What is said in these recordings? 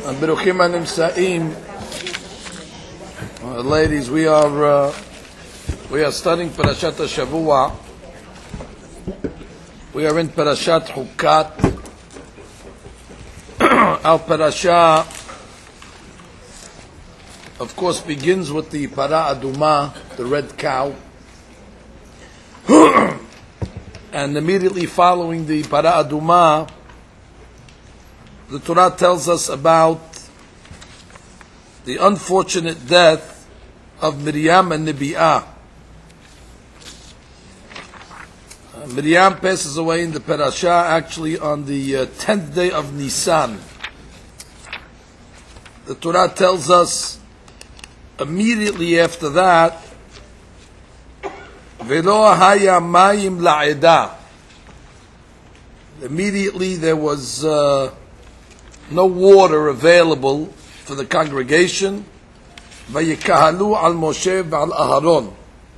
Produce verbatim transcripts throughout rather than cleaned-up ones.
Beruchim Hanimsa'im. Ladies, we are uh, we are studying Parashat Shavua. We are in Parashat Hukat. Our parasha, of course, begins with the Para Aduma, the red cow, and immediately following the Para Aduma, the Torah tells us about the unfortunate death of Miriam and Nebi'ah. Uh, Miriam passes away in the parasha actually on the uh, tenth day of Nisan. The Torah tells us immediately after that, Velo haya mayim la'edah. Immediately there was uh, no water available for the congregation. Vayikahalu al Moshe v'al Aharon.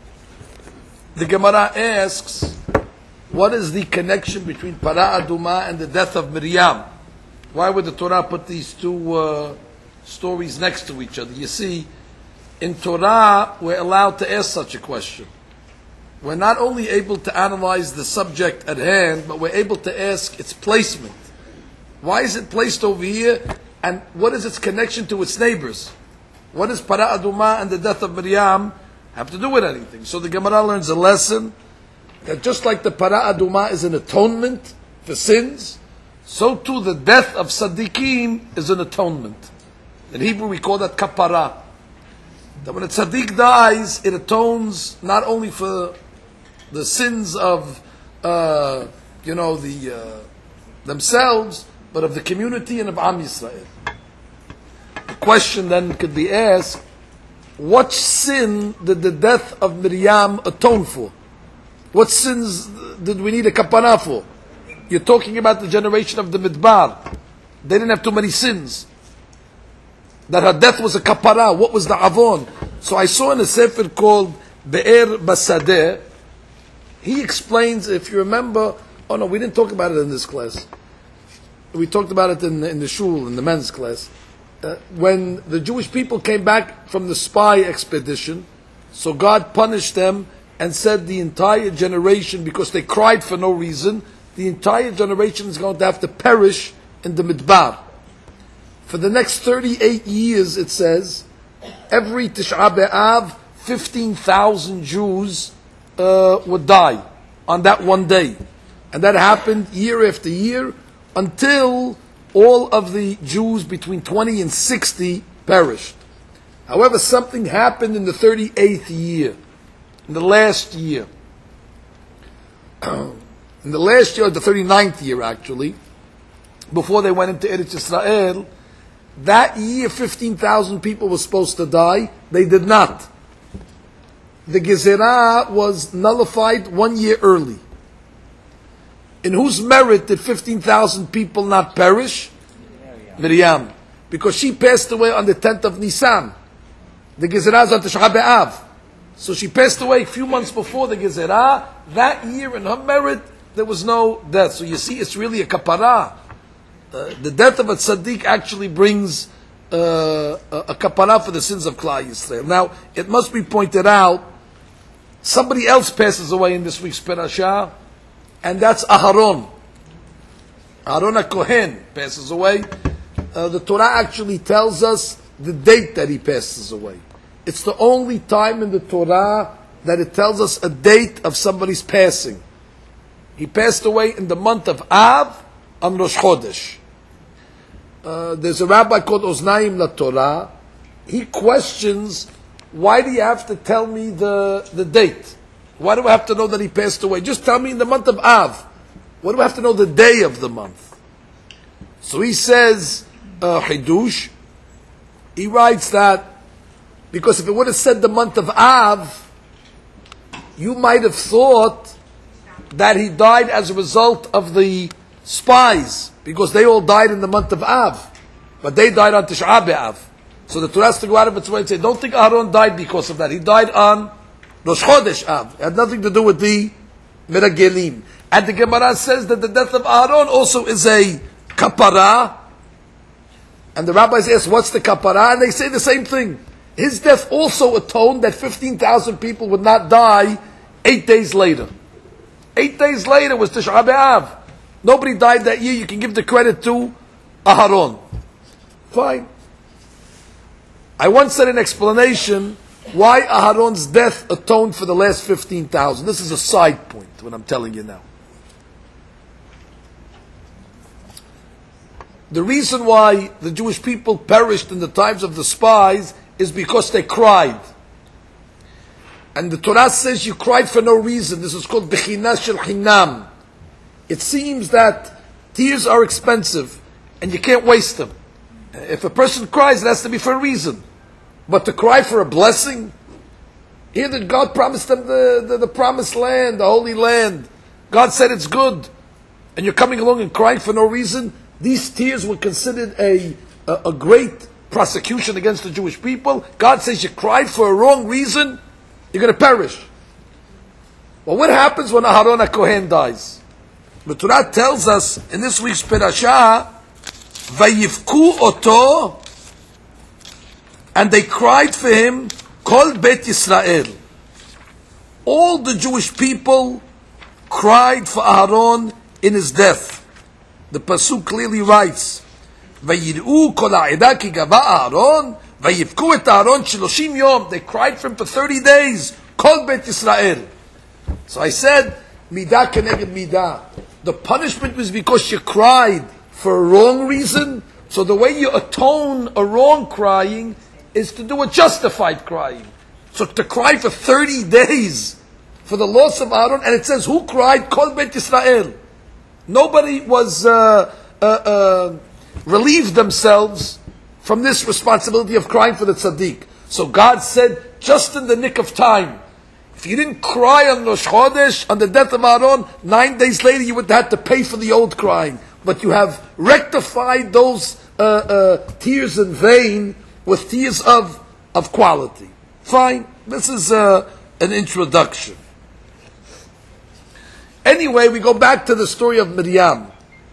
The Gemara asks, what is the connection between Para Aduma and the death of Miriam? Why would the Torah put these two uh, stories next to each other? You see, in Torah, we're allowed to ask such a question. We're not only able to analyze the subject at hand, but we're able to ask its placement. Why is it placed over here, and what is its connection to its neighbors? What does Para Aduma and the death of Miriam have to do with anything? So the Gemara learns a lesson that just like the Para Aduma is an atonement for sins, so too the death of Tzaddikim is an atonement. In Hebrew we call that kapara. That when a tzaddik dies, it atones not only for the sins of, uh, you know, the uh, themselves, but of the community and of Am Yisrael. The question then could be asked, what sin did the death of Miriam atone for? What sins did we need a kapara for? You're talking about the generation of the Midbar. They didn't have too many sins. That her death was a kapara. What was the avon? So I saw in a sefer called Be'er Basadeh, he explains, if you remember, oh no, we didn't talk about it in this class. We talked about it in, in the shul, in the men's class. Uh, when the Jewish people came back from the spy expedition, so God punished them and said the entire generation, because they cried for no reason, the entire generation is going to have to perish in the Midbar. For the next thirty-eight years, it says, every Tisha B'Av, fifteen thousand Jews uh, would die on that one day. And that happened year after year until all of the Jews between twenty and sixty perished. However, something happened in the thirty-eighth year, in the last year. In the last year, the thirty-ninth year actually, before they went into Eretz Yisrael, that year fifteen thousand people were supposed to die. They did not. The Gezerah was nullified one year early. In whose merit did fifteen thousand people not perish? Miriam. Because she passed away on the tenth of Nisan. The Gezerah is on Tisha B'Av. So she passed away a few months before the Gezerah. That year, in her merit, there was no death. So you see, it's really a kapara. Uh, the death of a tzaddik actually brings uh, a, a kapara for the sins of Klal Yisrael. Now, it must be pointed out, somebody else passes away in this week's parasha, and that's Aharon. Aharon HaKohen passes away. Uh, the Torah actually tells us the date that he passes away. It's the only time in the Torah that it tells us a date of somebody's passing. He passed away in the month of Av on Rosh Chodesh. Uh, there's a rabbi called Oznaim LaTorah. He questions, why do you have to tell me the, the date? Why do I have to know that he passed away? Just tell me in the month of Av. Why do I have to know the day of the month? So he says, uh, Hidush, he writes that, because if it would have said the month of Av, you might have thought that he died as a result of the spies, because they all died in the month of Av, but they died on Tisha B'Av. So the Torah has to go out of its way and say, don't think Aaron died because of that. He died on Rosh Chodesh Av. It had nothing to do with the Meragelim. And the Gemara says that the death of Aaron also is a kapara. And the rabbis ask, what's the kapara? And they say the same thing. His death also atoned that fifteen thousand people would not die eight days later. Eight days later was Tisha B'Av. Nobody died that year. You can give the credit to Aharon. Fine. I once said an explanation why Aharon's death atoned for the last fifteen thousand. This is a side point, what I'm telling you now. The reason why the Jewish people perished in the times of the spies is because they cried. And the Torah says you cried for no reason. This is called Bechina Shel Chinam. It seems that tears are expensive and you can't waste them. If a person cries, it has to be for a reason. But to cry for a blessing? Here that God promised them the, the, the promised land, the holy land. God said it's good. And you're coming along and crying for no reason? These tears were considered a, a, a great prosecution against the Jewish people. God says you cried for a wrong reason, you're going to perish. Well, what happens when Aharon HaKohen dies? The Torah tells us in this week's Perashah, Vayivku oto, and they cried for him, Kol Bet Yisrael. All the Jewish people cried for Aharon in his death. The Pasuk clearly writes, Vayir'u kol ha'edah ki gava Aharon, Vayivku et Aharon shloshim yom. They cried for him for thirty days. Kol Bet Yisrael. So I said, Midah keneged midah. The punishment was because you cried for a wrong reason. So the way you atone a wrong crying is to do a justified crying. So to cry for thirty days for the loss of Aaron, and it says, who cried? Kol Bet Yisrael. Nobody was uh, uh, uh, relieved themselves from this responsibility of crying for the tzaddik. So God said, just in the nick of time, if you didn't cry on Rosh Chodesh, on the death of Aaron, nine days later you would have to pay for the old crying. But you have rectified those uh, uh, tears in vain with tears of, of quality. Fine. This is uh, an introduction. Anyway, we go back to the story of Miriam.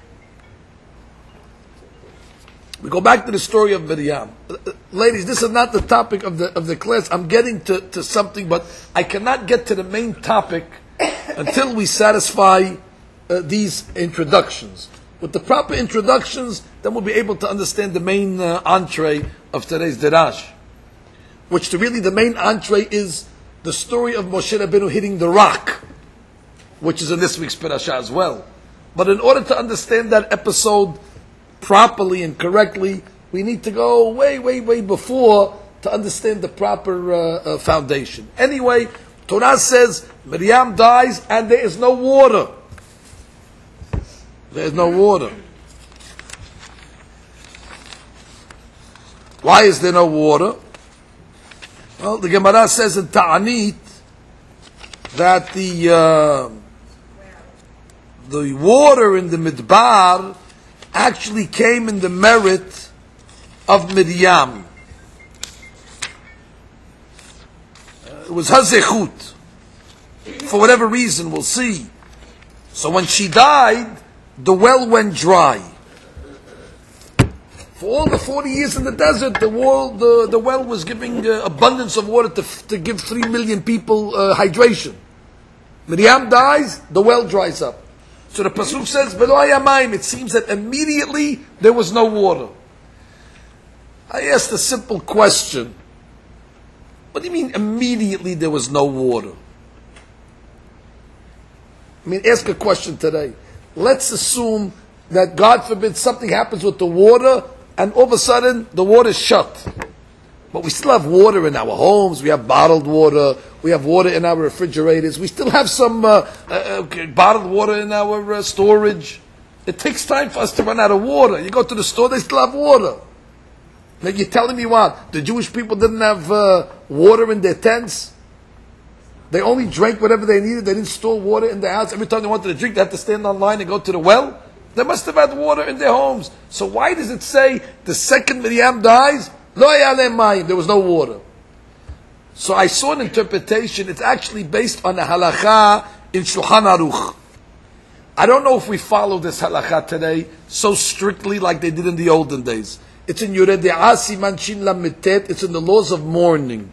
We go back to the story of Miriam. Uh, uh, ladies, this is not the topic of the of the class. I'm getting to, to something, but I cannot get to the main topic until we satisfy uh, these introductions. With the proper introductions, then we'll be able to understand the main uh, entree of today's Derash. Which to really the main entree is the story of Moshe Rabbeinu hitting the rock, which is in this week's Parashah as well. But in order to understand that episode properly and correctly, we need to go way, way, way before to understand the proper uh, uh, foundation. Anyway, Torah says Miriam dies and there is no water. There is no water. Why is there no water? Well, the Gemara says in Ta'anit that the uh, the water in the Midbar actually came in the merit of Miriam. Uh, it was her zechut. For whatever reason, we'll see. So when she died, the well went dry. For all the forty years in the desert, the, wall, the, the well was giving uh, abundance of water to, to give three million people uh, hydration. Miriam dies, the well dries up. So the Pasuk says, V'lo haya mayim. It seems that immediately there was no water. I asked a simple question. What do you mean immediately there was no water? I mean, ask a question today. Let's assume that, God forbid, something happens with the water and all of a sudden the water is shut. But we still have water in our homes, we have bottled water, we have water in our refrigerators, we still have some uh, uh, bottled water in our uh, storage. It takes time for us to run out of water. You go to the store, they still have water. Now you're telling me what? The Jewish people didn't have uh, water in their tents? They only drank whatever they needed, they didn't store water in their house. Every time they wanted to drink, they had to stand online and go to the well? They must have had water in their homes. So why does it say the second Miriam dies, Lo haya lehem mayim, there was no water? So I saw an interpretation, it's actually based on the halakha in Shulchan Aruch. I don't know if we follow this halakha today so strictly like they did in the olden days. It's in Yorede'ah Siman Shin Lametet. It's in the laws of mourning.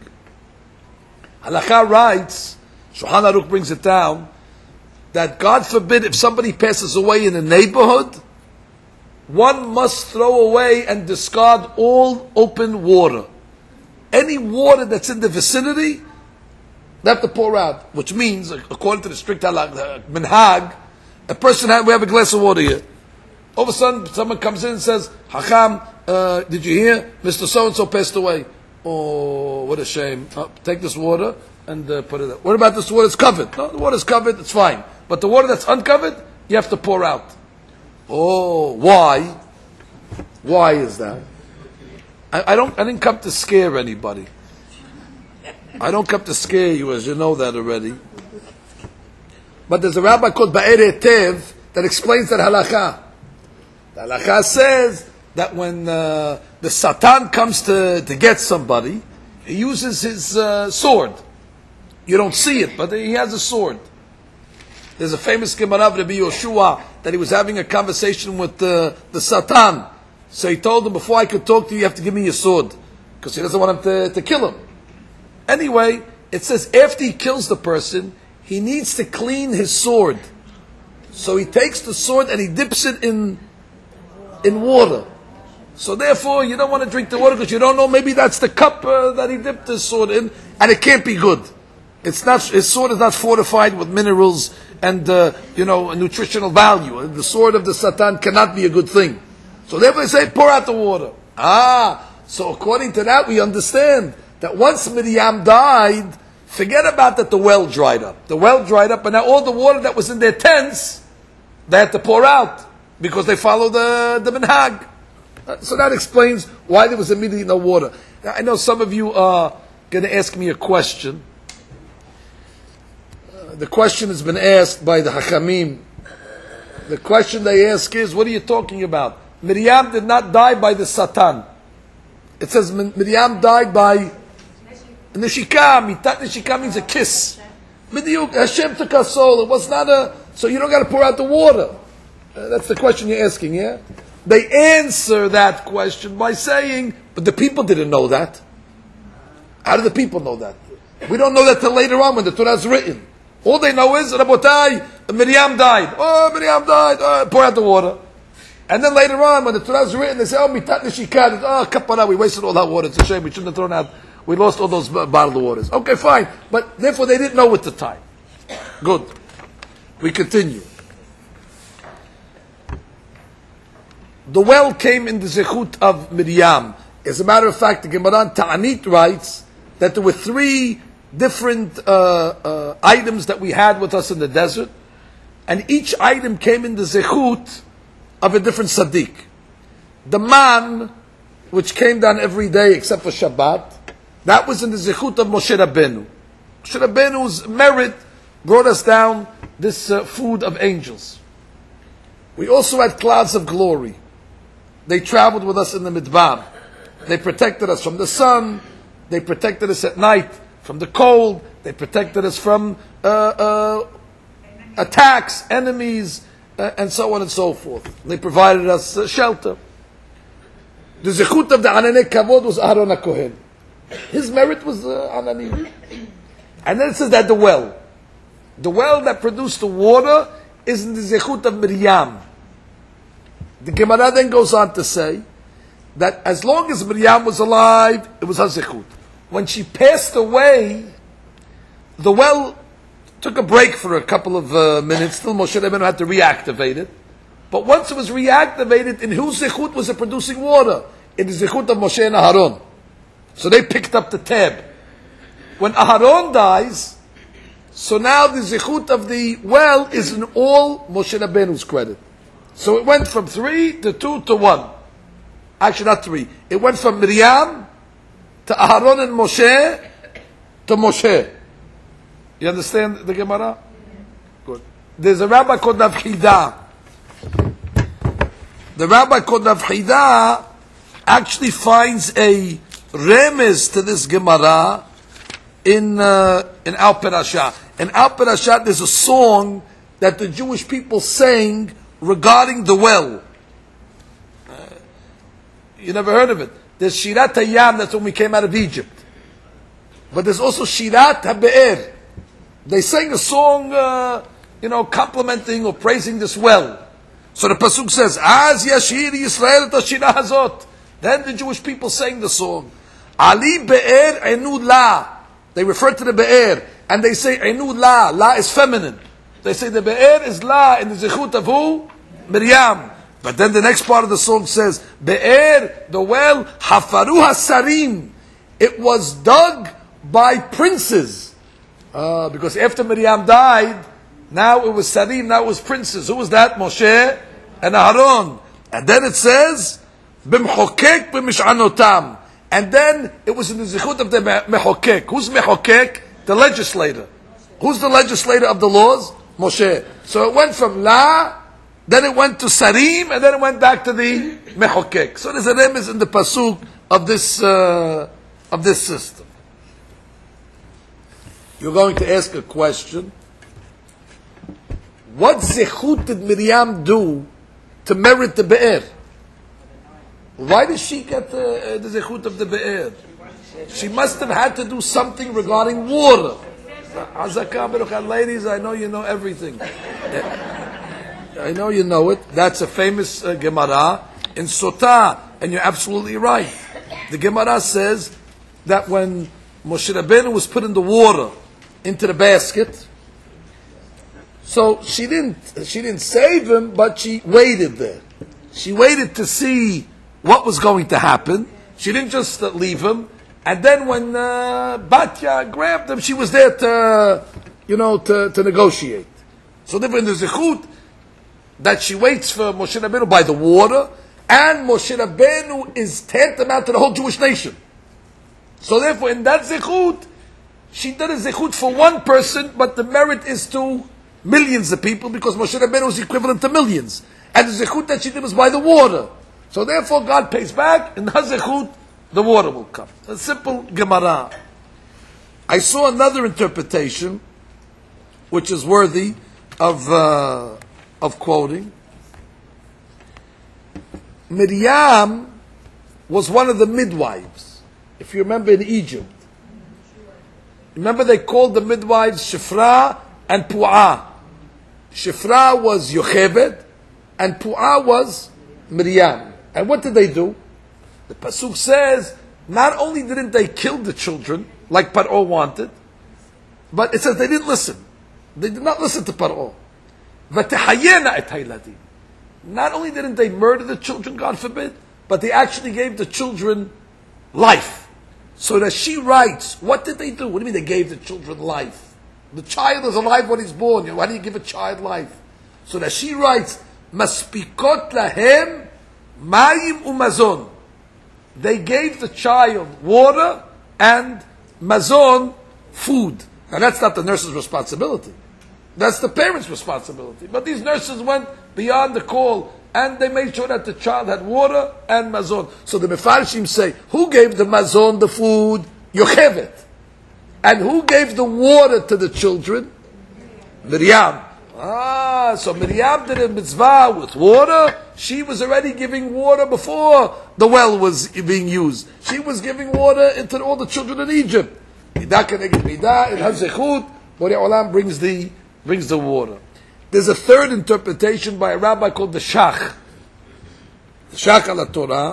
Halakha writes, Shulchan Aruch brings it down, that God forbid if somebody passes away in a neighborhood, one must throw away and discard all open water. Any water that's in the vicinity, they have to pour out. Which means, according to the strict halakha, minhag, a person, have, we have a glass of water here. All of a sudden, someone comes in and says, Hacham, uh, did you hear? Mister So-and-so passed away. Oh, what a shame. Oh, take this water and uh, put it out. What about this water? It's covered. No, the water's covered, it's fine. But the water that's uncovered, you have to pour out. Oh, why? Why is that? I, I don't. I didn't come to scare anybody. I don't come to scare you, as you know that already. But there's a rabbi called Ba'er Tev that explains that halakha. The halakha says that when uh, the Satan comes to, to get somebody, he uses his uh, sword. You don't see it, but he has a sword. There's a famous Gemara of Rabbi Yoshua that he was having a conversation with the, the Satan. So he told him, before I could talk to you, you have to give me your sword. Because he doesn't want him to, to kill him. Anyway, it says after he kills the person, he needs to clean his sword. So he takes the sword and he dips it in, in water. So therefore, you don't want to drink the water because you don't know, maybe that's the cup uh, that he dipped his sword in, and it can't be good. It's not, his sword is not fortified with minerals and, uh, you know, nutritional value. The sword of the Satan cannot be a good thing. So therefore they say, pour out the water. Ah, so according to that, we understand that once Miriam died, forget about that the well dried up. The well dried up, and now all the water that was in their tents, they had to pour out, because they followed the, the minhag. So that explains why there was immediately no water. Now, I know some of you are going to ask me a question. Uh, the question has been asked by the Hachamim. The question they ask is, what are you talking about? Miriam did not die by the Satan. It says Miriam died by Neshika. Mitat Neshika means a kiss. B'diuk, Hashem took her soul. It was not a, so you don't got to pour out the water. Uh, that's the question you're asking, yeah? They answer that question by saying, but the people didn't know that. How do the people know that? We don't know that till later on when the Torah is written. All they know is, Rabotai, Miriam died. Oh, Miriam died. Oh, pour out the water. And then later on, when the Torah is written, they say, oh, Mitat Neshika. Oh, kapara, we wasted all that water. It's a shame. We shouldn't have thrown out. We lost all those bottled waters. Okay, fine. But therefore, they didn't know at the time. Good. We continue. The well came in the zechut of Miriam. As a matter of fact, the Gemara Ta'anit writes that there were three different uh, uh, items that we had with us in the desert, and each item came in the zechut of a different tzaddik. The man, which came down every day except for Shabbat, that was in the zechut of Moshe Rabbeinu. Moshe Rabbeinu's merit brought us down this uh, food of angels. We also had clouds of glory. They traveled with us in the Midbar. They protected us from the sun. They protected us at night from the cold. They protected us from uh, uh, attacks, enemies, uh, and so on and so forth. They provided us uh, shelter. The zechut of the Ananei Kavod was Aaron HaKohen. His merit was uh, Anani. And then it says that the well. The well that produced the water is in the zechut of Miriam. The Gemara then goes on to say that as long as Miriam was alive, it was her zechut. When she passed away, the well took a break for a couple of uh, minutes. Still, Moshe Rabbeinu had to reactivate it. But once it was reactivated, in whose zechut was it producing water? In the zechut of Moshe and Aharon. So they picked up the tab. When Aharon dies, so now the zechut of the well is in all Moshe Rabbeinu's credit. So it went from three to two to one. Actually, not three. It went from Miriam to Aharon and Moshe to Moshe. You understand the Gemara? Good. There's a rabbi called Navchida. The rabbi called Navchida actually finds a remez to this Gemara in uh, in Al Parasha. In Al Parasha, there's a song that the Jewish people sang regarding the well. Uh, You never heard of it. There's Shirat Hayam, that's when we came out of Egypt. But there's also Shirat HaBe'er. They sang a song, uh, you know, complimenting or praising this well. So the Pasuk says, Az Yashir Yisrael et HaShirah Hazot. Then the Jewish people sang the song. Ali Be'er Enu La. They refer to the Be'er. And they say Enu La. La is feminine. They say the Be'er is La in the Zechut of who? Miriam. But then the next part of the song says, Be'er, the well, Hafaru HaSarim. It was dug by princes. Uh, because after Miriam died, now it was Sarim, now it was princes. Who was that? Moshe and Aaron. And then it says, B'mchokek b'mish'anotam. And then it was in the Zechut of the Mechokek. Who's Mechokek? The legislator. Who's the legislator of the laws? Moshe. So it went from La, then it went to Sarim, and then it went back to the Mechokek. So there's a remez in the Pasuk of this, uh, of this system. You're going to ask a question. What Zechut did Miriam do to merit the Be'er? Why did she get the, uh, the Zechut of the Be'er? She must have had to do something regarding water. Ladies, I know you know everything. I know you know it. That's a famous uh, Gemara in Sotah, and you're absolutely right. The Gemara says that when Moshe Rabbeinu was put in the water into the basket, so she didn't she didn't save him, but she waited there. She waited to see what was going to happen. She didn't just uh, leave him. And then when uh, Batya grabbed him, she was there to, you know, to, to negotiate. So therefore, there's a zechut that she waits for Moshe Rabbeinu by the water, and Moshe Rabbeinu is tantamount to the whole Jewish nation. So therefore, in that zechut, she did a zechut for one person, but the merit is to millions of people, because Moshe Rabbeinu is equivalent to millions. And the zechut that she did was by the water. So therefore, God pays back, and her zechut, the water will come. A simple Gemara. I saw another interpretation, which is worthy of uh, of quoting. Miriam was one of the midwives. If you remember in Egypt, remember they called the midwives Shifra and Pu'ah. Shifra was Yocheved, and Pu'ah was Miriam. And what did they do? The Pasuk says, not only didn't they kill the children, like Paro wanted, but it says they didn't listen. They did not listen to Paro. V'tehayena et hayladim. Not only didn't they murder the children, God forbid, but they actually gave the children life. So that she writes, what did they do? What do you mean they gave the children life? The child is alive when he's born. You know, why do you give a child life? So that she writes, Maspikot lahem mayim umazon. They gave the child water and mazon, food. Now that's not the nurse's responsibility. That's the parents' responsibility. But these nurses went beyond the call, and they made sure that the child had water and mazon. So the Mefarshim say, who gave the mazon, the food? Yocheved. And who gave the water to the children? Miriam. Ah, so Miriam did a mitzvah with water. She was already giving water before the well was being used. She was giving water into all the children in Egypt. Midah keneged midah, in her zechut, Borei Olam brings the brings the water. There's a third interpretation by a rabbi called the Shach. The Shach al Torah,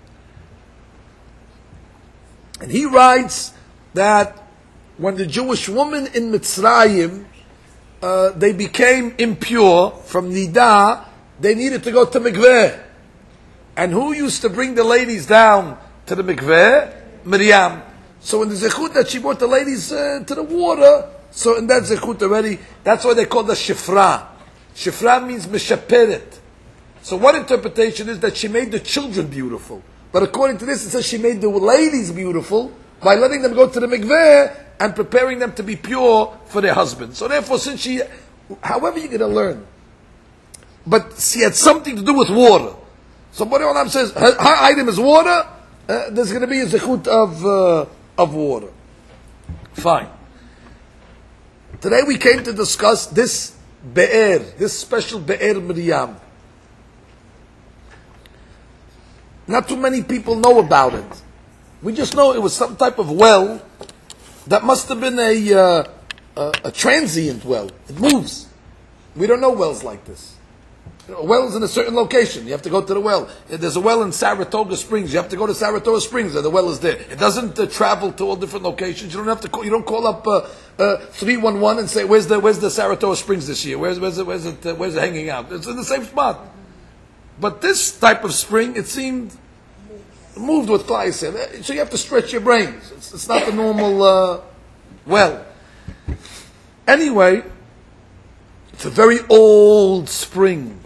and he writes that when the Jewish woman in Mitzrayim, Uh, they became impure from Nidah, they needed to go to Mikveh. And who used to bring the ladies down to the Mikveh? Miriam. So in the zechut that she brought the ladies uh, to the water, so in that zechut already, that's why they call the Shifra. Shifra means Meshaperet. So one interpretation is that she made the children beautiful. But according to this, it says she made the ladies beautiful by letting them go to the Mikveh and preparing them to be pure for their husband. So therefore, since she, however you're going to learn, but she had something to do with water. So Borei Olam says, her, her item is water, uh, there's going to be a zechut of, uh, of water. Fine. Today we came to discuss this Be'er, this special Be'er Miriam. Not too many people know about it. We just know it was some type of well that must have been a, uh, a, a transient well. It moves. We don't know wells like this. You know, a well is in a certain location. You have to go to the well. There's a well in Saratoga Springs. You have to go to Saratoga Springs, and the well is there. It doesn't uh, travel to all different locations. You don't have to. Call, you don't call up uh, uh, three one one and say, "Where's the Where's the Saratoga Springs this year? Where's Where's it Where's it uh, Where's it hanging out?" It's in the same spot. But this type of spring, it seemed moved with Klai said. So you have to stretch your brains. It's, it's not the normal uh, well. Anyway, it's a very old spring.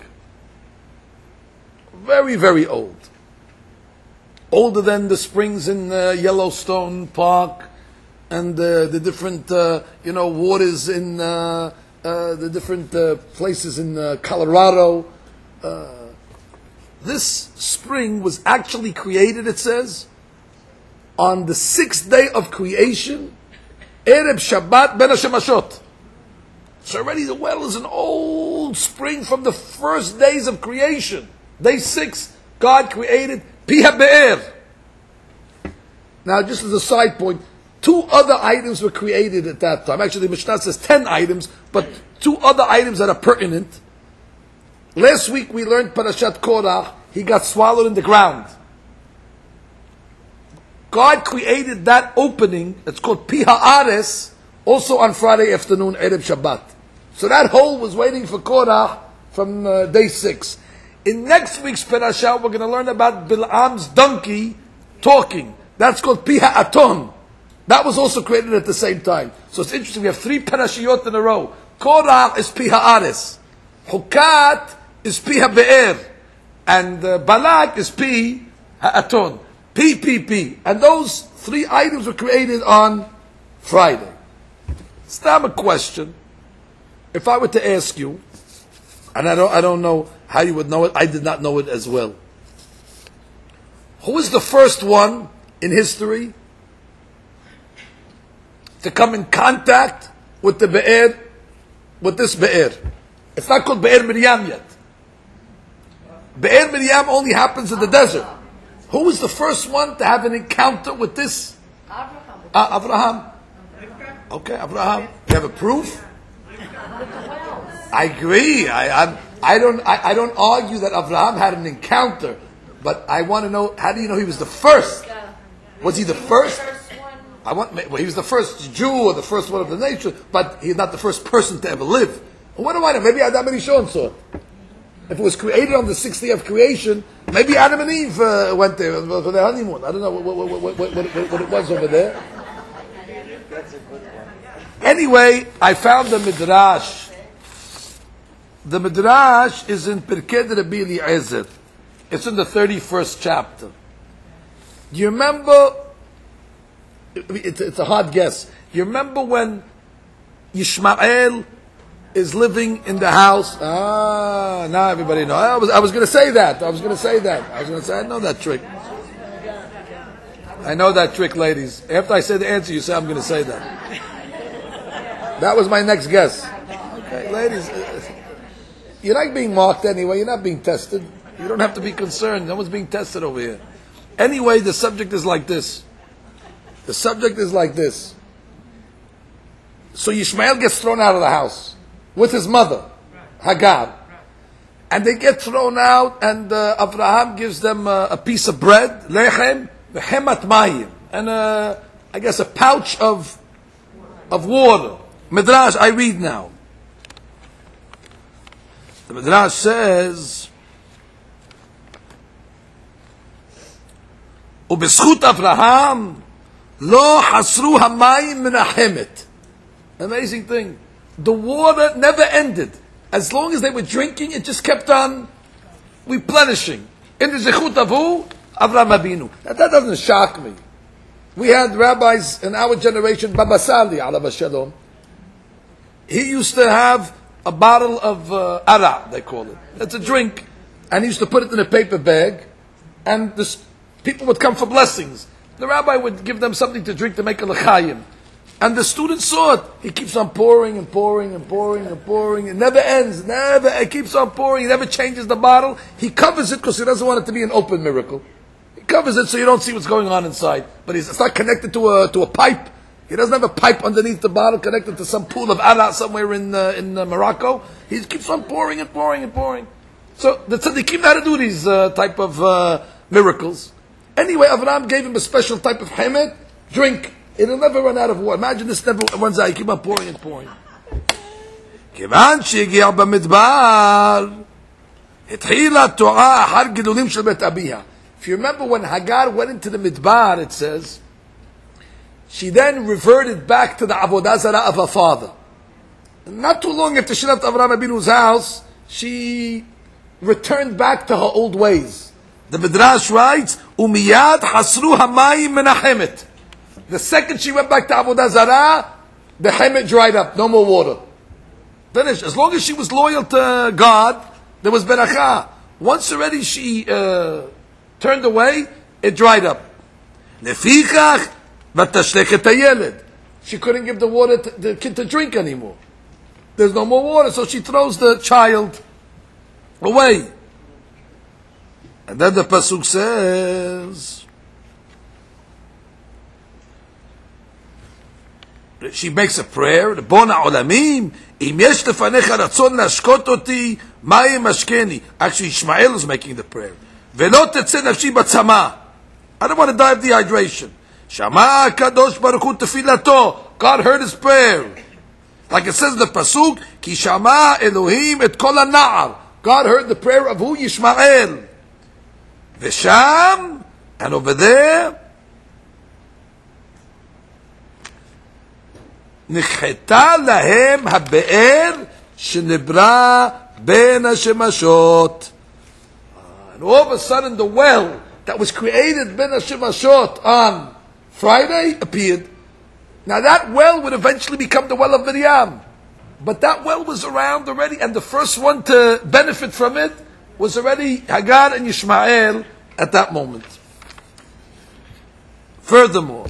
Very, very old. Older than the springs in uh, Yellowstone Park and uh, the different, uh, you know, waters in uh, uh, the different uh, places in uh, Colorado. Uh, this spring was actually created, it says, on the sixth day of creation, Erev Shabbat Ben HaShemashot. So already the well is an old spring from the first days of creation. Day six, God created Pi HaBe'er. Now, just as a side point, two other items were created at that time. Actually, the Mishnah says ten items, but two other items that are pertinent. Last week we learned Parashat Korach. He got swallowed in the ground. God created that opening, it's called Pi Ha'ares, also on Friday afternoon, Erev Shabbat. So that hole was waiting for Korach from uh, day six. In next week's parasha, we're going to learn about Bilam's donkey talking. That's called Pi Ha'aton. That was also created at the same time. So it's interesting, we have three parashiyot in a row. Korach is Pi Ha'ares. Hukat is Pi HaBe'er. And uh, Balak is Pi Ha'aton. P, P, P. And those three items were created on Friday. It's not a question. If I were to ask you, and I don't, I don't know how you would know it, I did not know it as well. Who is the first one in history to come in contact with the Be'er, with this Be'er? It's not called Be'er Miriam yet. Be'er Miriam only happens in the desert. Who was the first one to have an encounter with this? Abraham. Uh, Abraham. Okay, Abraham. You have a proof? I agree. I, I'm, I don't. I, I don't argue that Abraham had an encounter, but I want to know. How do you know he was the first? Was he the first? I want. Well, he was the first Jew or the first one of the nation, but he's not the first person to ever live. Well, what do I know? Maybe Adam and Rishon saw it. If it was created on the sixth day of creation, maybe Adam and Eve uh, went there for their honeymoon. I don't know what, what, what, what, what, what, what it was over there. Anyway, I found the Midrash. The Midrash is in Pirkei Rabbi Eliezer. It's in the thirty-first chapter. Do you remember, it's, it's a hard guess, you remember when Yishmael is living in the house? Ah, now everybody knows. I was, I was going to say that. I was going to say that. I was going to say, I know that trick. I know that trick, ladies. After I say the answer, you say, I'm going to say that. That was my next guess. Okay, ladies, you're not being marked anyway. You're not being tested. You don't have to be concerned. No one's being tested over here. Anyway, the subject is like this. The subject is like this. So Yishmael gets thrown out of the house with his mother, Hagar. And they get thrown out, and uh, Abraham gives them uh, a piece of bread, lechem, v'chemat mayim, and uh, I guess a pouch of of water. Midrash, I read now. The Midrash says, "Ubeschut Abraham lo hasru hamayim min hachemet." Amazing thing. The water never ended. As long as they were drinking, it just kept on replenishing. In the zechut of who? Avraham Avinu. Now, that doesn't shock me. We had rabbis in our generation, Baba Sali, alav shalom. He used to have a bottle of uh, ara, they call it. It's a drink. And he used to put it in a paper bag. And the people would come for blessings. The rabbi would give them something to drink to make a l'chaim. And the student saw it. He keeps on pouring and pouring and pouring and pouring. It never ends. Never. It keeps on pouring. He never changes the bottle. He covers it because he doesn't want it to be an open miracle. covers it so you don't see what's going on inside. But he's, it's not connected to a to a pipe. He doesn't have a pipe underneath the bottle connected to some pool of arak somewhere in uh, in uh, Morocco. He keeps on pouring and pouring and pouring. So the tzaddikim know how to do these uh, type of uh, miracles. Anyway, Avraham gave him a special type of hemet. Drink. It'll never run out of water. Imagine this never runs out. You keep on pouring and pouring. כיוון שהגיע במדבר, התחילה תורה אחר גידולים של בית אביה. If you remember when Hagar went into the Midbar, it says, she then reverted back to the Avodah Zarah of her father. Not too long after she left Avraham Abinu's house, she returned back to her old ways. The Midrash writes, "Umiyad hasru hamayim min hahemet." The second she went back to Avodah Zarah, the hemet dried up, no more water. Finished. As long as she was loyal to God, there was beracha. Once already she uh, turned away, it dried up. Lefichach v'tashlech et hayeled. She couldn't give the water to the kid to drink anymore. There's no more water, so she throws the child away. And then the pasuk says, she makes a prayer, Bona olamim, im yesh lefanecha ratzon lashkot oti, mayim ashkeni. Actually, Ishmael is making the prayer. Velo tetzeh nafshi batzama. I don't want to die of dehydration. Shama kadosh baruch hu tefilato. God heard his prayer. Like it says in the pasuk, Ki shama Elohim et kol ha'na'ar. God heard the prayer of who? Yishmael. Vesham, and over there, Nicheta lahem habe'er shenibra ben hashemashot. And all of a sudden the well that was created ben hashemashot on Friday appeared. Now that well would eventually become the well of Miriam. But that well was around already, and the first one to benefit from it was already Hagar and Yishmael at that moment. Furthermore,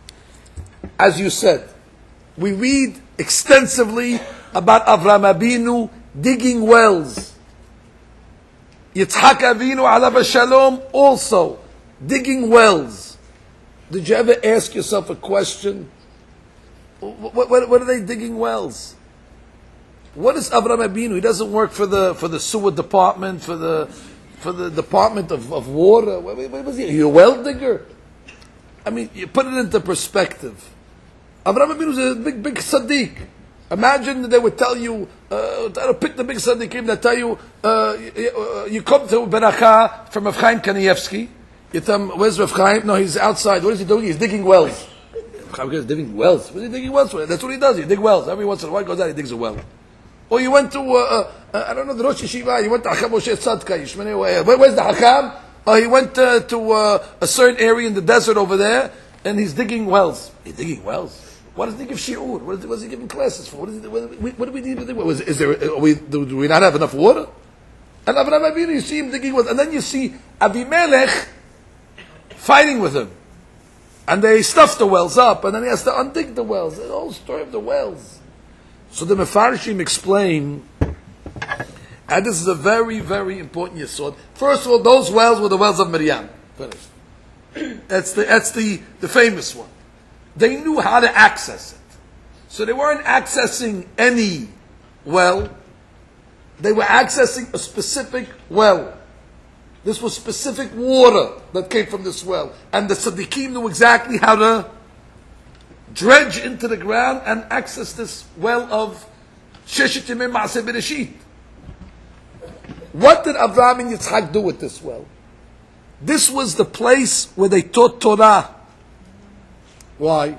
as you said, we read extensively about Avraham Abinu digging wells. Yitzhak Avinu alav shalom also digging wells. Did you ever ask yourself a question? What, what, what are they digging wells? What is Avraham Abinu? He doesn't work for the for the sewer department, for the for the department of, of water. What, what was he? Are you a well digger? I mean, you put it into perspective. Avraham Abinu is a big, big tzaddik. Imagine they would tell you, uh, pick the big tzaddikim that tell you, uh, you, you come to Beracha from Rav Chaim Kanievsky. You tell him, where's Rav Chaim? No, he's outside. What is he doing? He's digging wells. Rav Chaim is digging wells. What is he digging wells for? That's what he does. He dig wells. Every once in a while he goes out, he digs a well. Or you went to, uh, uh, I don't know, the Rosh Yeshiva, you went to Hacham Moshe Tzadka, Yishmane, where, where's the Hacham? Uh, he went uh, to uh, a certain area in the desert over there, and he's digging wells. He's digging wells? Why does he give shiur? What is, what is he giving classes for? What, is he, what, what do we need to do? Is, is there, are we, do, do we not have enough water? And Avraham Avinu, you see him digging wells, and then you see Avimelech fighting with him. And they stuff the wells up, and then he has to undig the wells. The whole story of the wells. So the Mefarshim explain, and this is a very, very important yesod. First of all, those wells were the wells of Miriam. Finished. That's the that's the, the famous one. They knew how to access it. So they weren't accessing any well. They were accessing a specific well. This was specific water that came from this well. And the tzaddikim knew exactly how to dredge into the ground and access this well of Sheshet Yemei Maaseh Bereshit. What did Avraham and Yitzhak do with this well? This was the place where they taught Torah. Why?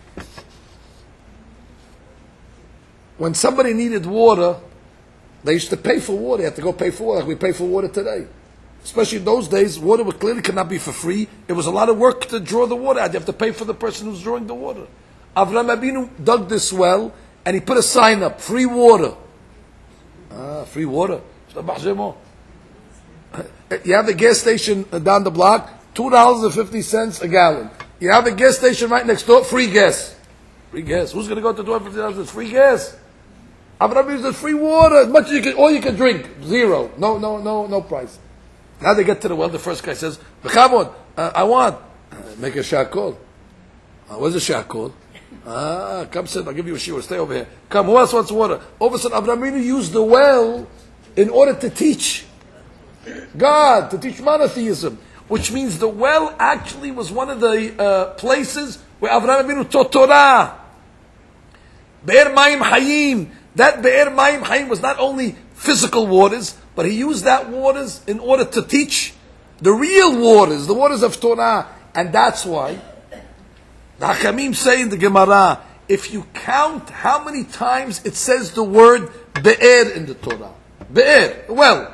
When somebody needed water, they used to pay for water. You have to go pay for water like we pay for water today. Especially in those days, water clearly could not be for free. It was a lot of work to draw the water out. You have to pay for the person who's drawing the water. Avraham Abinu dug this well, and he put a sign up, free water. Ah, free water. You have a gas station down the block, two dollars and fifty cents a gallon. You have a gas station right next door, free gas. Free gas. Who's going to go to the door for fifty dollars? It's free gas. Avraham Abinu says free water, as much as you can, all you can drink. Zero. No, no, no, no price. Now they get to the well, the first guy says, Bechavod, Uh, I want. Uh, make a shakol. Uh, where's the shakol? Ah, come sit. I'll give you a shiur. Stay over here. Come. Who else wants water? All of a sudden, Avraham Avinu used the well in order to teach God, to teach monotheism, which means the well actually was one of the uh, places where Avraham Avinu taught Torah. Be'er Mayim Hayim. That Be'er Mayim Hayim was not only physical waters, but he used that waters in order to teach the real waters, the waters of Torah. And that's why the Hakamim say in the Gemara, if you count how many times it says the word Be'er in the Torah. Be'er, well.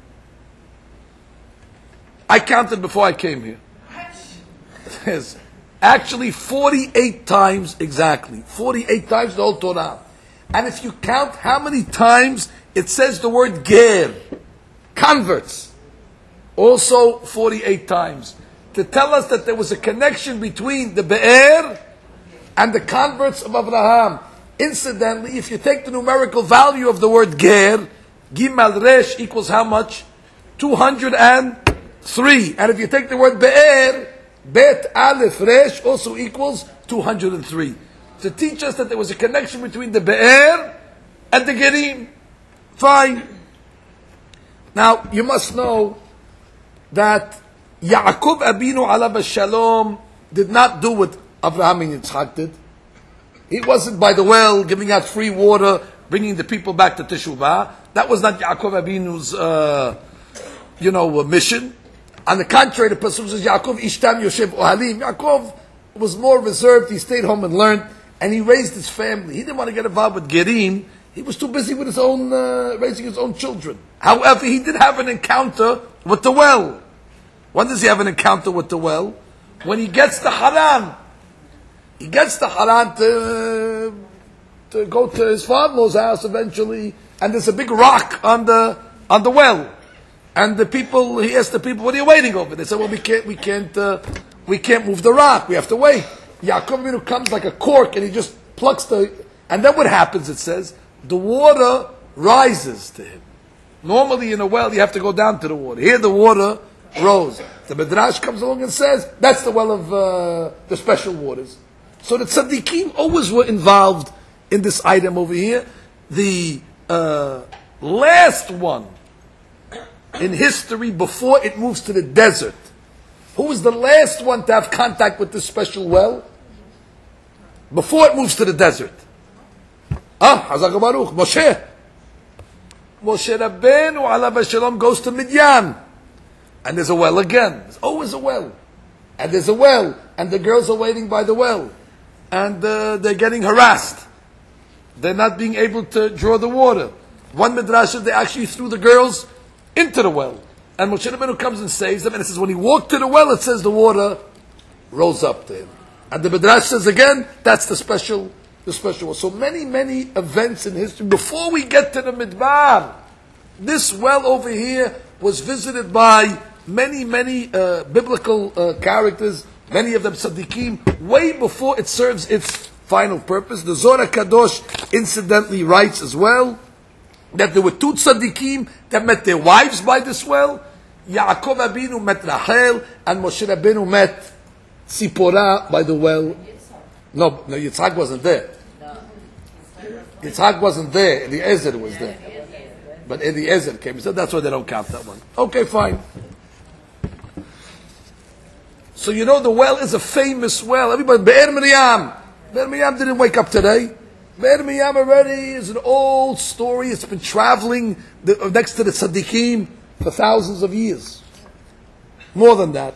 I counted before I came here. Yes. Actually, forty-eight times exactly. forty-eight times the whole Torah. And if you count how many times it says the word ger, converts, also forty-eight times. To tell us that there was a connection between the Be'er and the converts of Abraham. Incidentally, if you take the numerical value of the word ger, Gimal Resh equals how much? two hundred three. And if you take the word Be'er, Bet Aleph Resh also equals two hundred three. To teach us that there was a connection between the Be'er and the Gerim. Fine. Now, you must know that Yaakov Abinu Alav Shalom did not do what Abraham and Yitzchak did. He wasn't by the well giving out free water, bringing the people back to Teshuvah. That was not Yaakov Abinu's, uh, you know, mission. On the contrary, the Pasuk says, Yaakov Ishtam Yoshev Ohalim. Yaakov was more reserved. He stayed home and learned, and he raised his family. He didn't want to get involved with Gerim. He was too busy with his own, uh, raising his own children. However, he did have an encounter with the well. When does he have an encounter with the well? When he gets to Haran. He gets to Haran to, to go to his father-in-law's house eventually, and there's a big rock on the, on the well. And the people, he asked the people, what are you waiting over? They said, well, we can't, we can't, uh, we can't move the rock. We have to wait. Yaakov Avinu comes like a cork and he just plucks the, and then what happens, it says, the water rises to him. Normally in a well, you have to go down to the water. Here the water rose. The Midrash comes along and says, that's the well of uh, the special waters. So the tzaddikim always were involved in this item over here. The uh, last one in history before it moves to the desert. Who was the last one to have contact with this special well? Before it moves to the desert. Ah, Hazak Baruch, Moshe. Moshe Rabbeinu alav shalom goes to Midian. And there's a well again. There's always a well. And there's a well. And the girls are waiting by the well. And uh, they're getting harassed. They're not being able to draw the water. One midrash says they actually threw the girls into the well. And Moshe Rabbeinu comes and saves them. And it says when he walked to the well, it says the water rose up to him. And the midrash says again, that's the special, the special one. So many, many events in history. Before we get to the Midbar, this well over here was visited by many, many uh, biblical uh, characters, many of them tzaddikim, way before it serves its final purpose. The Zohar Kadosh incidentally writes as well that there were two tzaddikim that met their wives by this well. Yaakov Abinu met Rachel, and Moshe Rabbeinu met Tzipporah by the well. No, no, Yitzhak wasn't there. Yitzhak wasn't there. Eliezer was there. But Eliezer came. So that's why they don't count that one. Okay, fine. So you know the well is a famous well. Everybody, Be'er Miriam. Be'er Miriam didn't wake up today. Be'er Miriam already is an old story. It's been traveling the, next to the tzaddikim for thousands of years. More than that.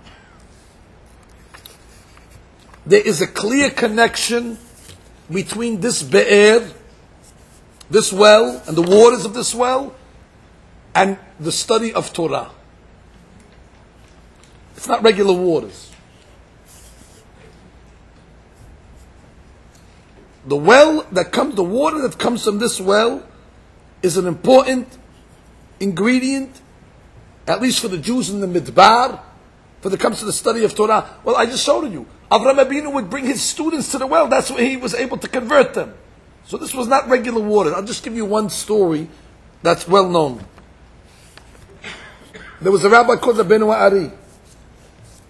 There is a clear connection between this Be'er, this well, and the waters of this well, and the study of Torah. It's not regular waters. The well that comes, the water that comes from this well is an important ingredient, at least for the Jews in the Midbar, for the comes to the study of Torah. Well, I just showed you. Avraham Avinu would bring his students to the well. That's where he was able to convert them. So this was not regular water. I'll just give you one story that's well known. There was a rabbi called Rabbeinu Ari.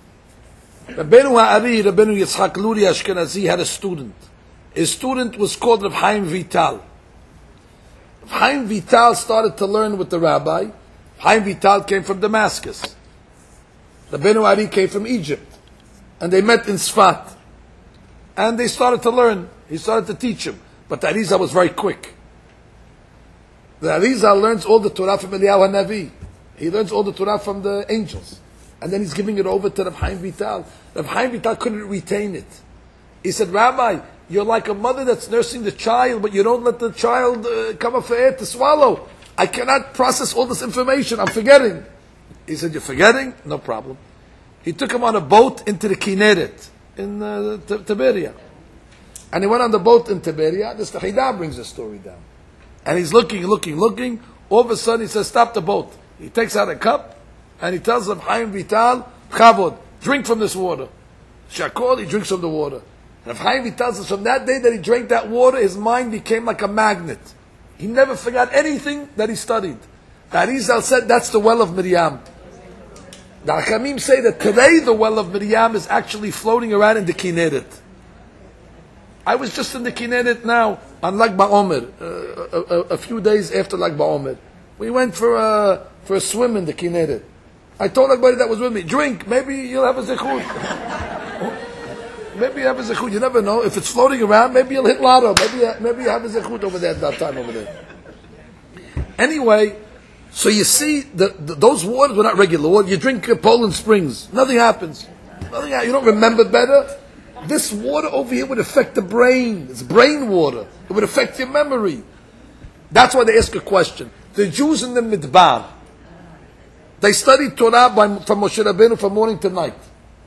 Rabbeinu Ha'ari, Rabbeinu Yitzchak Luri Ashkenazi had a student. His student was called Rav Chaim Vital. Rav Chaim Vital started to learn with the rabbi. Rav Chaim Vital came from Damascus. Rabbeinu Ha'ari came from Egypt. And they met in Sfat. And they started to learn. He started to teach him. But the Arizal was very quick. The Arizal learns all the Torah from Eliyahu HaNavi. He learns all the Torah from the angels. And then he's giving it over to Rav Chaim Vital. Rav Chaim Vital couldn't retain it. He said, Rabbi, you're like a mother that's nursing the child, but you don't let the child uh, come up for air to swallow. I cannot process all this information. I'm forgetting. He said, you're forgetting? No problem. He took him on a boat into the Kinneret in uh, T- Tiberia. And he went on the boat in Tiberia. This the Chidah brings the story down. And he's looking, looking, looking. All of a sudden he says, stop the boat. He takes out a cup and he tells Rav Chaim Vital, Chavod, drink from this water. Shakol, he drinks from the water. Rav Chaim Vital tells us from that day that he drank that water, his mind became like a magnet. He never forgot anything that he studied. The Arizal said that's the well of Miriam. The Achamim say that today the well of Miriam is actually floating around in the Kinneret. I was just in the Kinneret now on Lag BaOmer, uh, a, a, a few days after Lag BaOmer. We went for a, for a swim in the Kinneret. I told everybody that was with me, drink, maybe you'll have a zechut. Maybe you have a zechut, you never know. If it's floating around, maybe you'll hit lotto. Maybe, maybe you have a zechut over there at that time over there. Anyway, so you see, the, the, those waters were not regular water. You drink uh, Poland Springs, nothing happens. Nothing happens. You don't remember better. This water over here would affect the brain. It's brain water. It would affect your memory. That's why they ask a question. The Jews in the Midbar, they studied Torah by, from Moshe Rabbeinu from morning to night.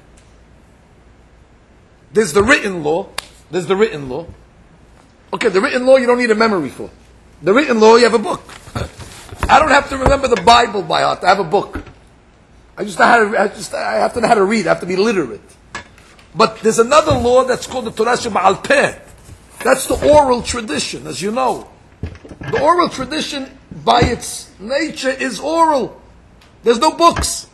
There's the written law. There's the written law. Okay, the written law you don't need a memory for. The written law, you have a book. I don't have to remember the Bible by heart. I have a book. I just, I, to, I just I have to know how to read. I have to be literate. But there's another law that's called the Torah Sheba'al Peh. That's the oral tradition, as you know. The oral tradition, by its nature, is oral. There's no books.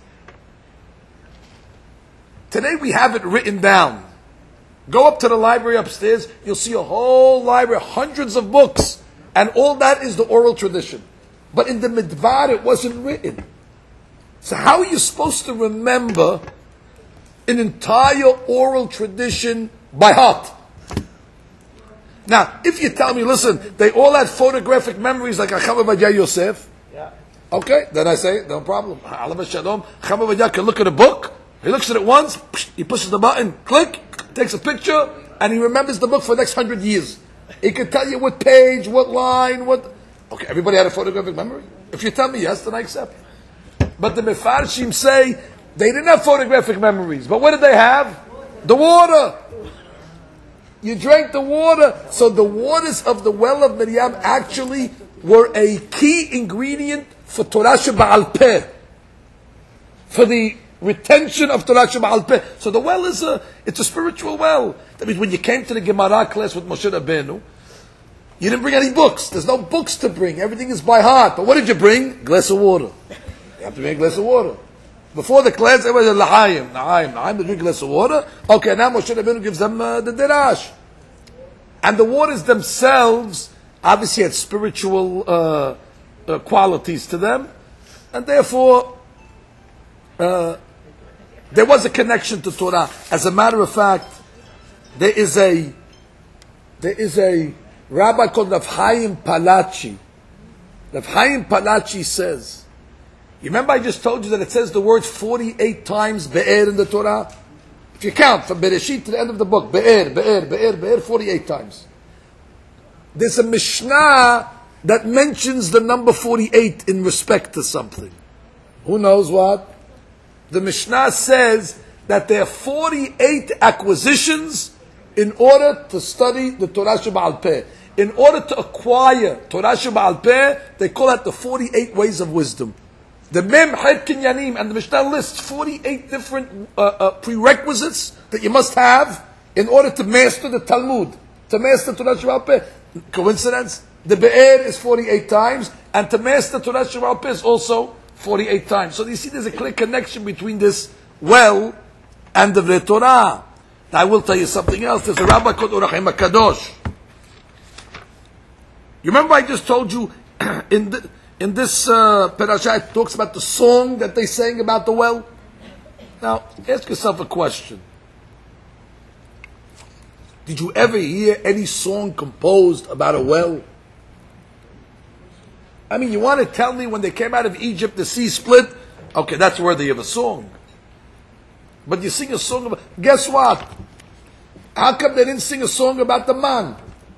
Today we have it written down. Go up to the library upstairs, you'll see a whole library, hundreds of books, and all that is the oral tradition. But in the Midbar, it wasn't written. So how are you supposed to remember an entire oral tradition by heart? Now, if you tell me, listen, they all had photographic memories like Chacham Ovadia Yosef, yeah. Okay, then I say, no problem. Alav Shalom, Chacham Ovadia can look at a book, he looks at it once, he pushes the button, click, takes a picture, and he remembers the book for the next hundred years. He can tell you what page, what line, what... Okay, everybody had a photographic memory? If you tell me yes, then I accept. But the Mefarshim say, they didn't have photographic memories. But what did they have? The water. You drank the water. So the waters of the well of Miriam actually were a key ingredient for Torah Sheba'al Peh. For the retention of Torah Sheba'al Peh. So the well is a, it's a spiritual well. That means when you came to the Gemara class with Moshe Rabbeinu, you didn't bring any books. There's no books to bring. Everything is by heart. But what did you bring? A glass of water. You have to bring a glass of water. Before the class, everybody said, L'chaim, L'chaim, L'chaim, they drink a glass of water. Okay, now Moshe Rabbeinu gives them uh, the derash. And the waters themselves obviously had spiritual uh, uh, qualities to them. And therefore, uh, there was a connection to Torah. As a matter of fact, there is a, there is a rabbi called Rav Chaim Palachi. Rav Chaim Palachi says, you remember I just told you that it says the word forty-eight times Be'er in the Torah? If you count from Bereshit to the end of the book, Be'er, Be'er, Be'er, Be'er, forty-eight times. There's a Mishnah that mentions the number forty-eight in respect to something. Who knows what? The Mishnah says that there are forty-eight acquisitions in order to study the Torah Sheba'al Peh. In order to acquire Torah Sheba'al Peh, they call that the forty-eight ways of wisdom. The Mem Chet Kinyanim and the Mishnah lists forty-eight different uh, uh, prerequisites that you must have in order to master the Talmud, to master Torah Sheba'al Peh. Coincidence? The Be'er is forty-eight times, and to master Torah Sheba'al Peh is also forty-eight times. So you see there's a clear connection between this well and the Torah. Now I will tell you something else. There's a rabbi called Or HaChaim HaKadosh. You remember I just told you in the, in this uh, parasha it talks about the song that they sang about the well. Now ask yourself a question. Did you ever hear any song composed about a well? I mean, you want to tell me when they came out of Egypt, the sea split? Okay, that's worthy of a song. But you sing a song about... Guess what? How come they didn't sing a song about the man?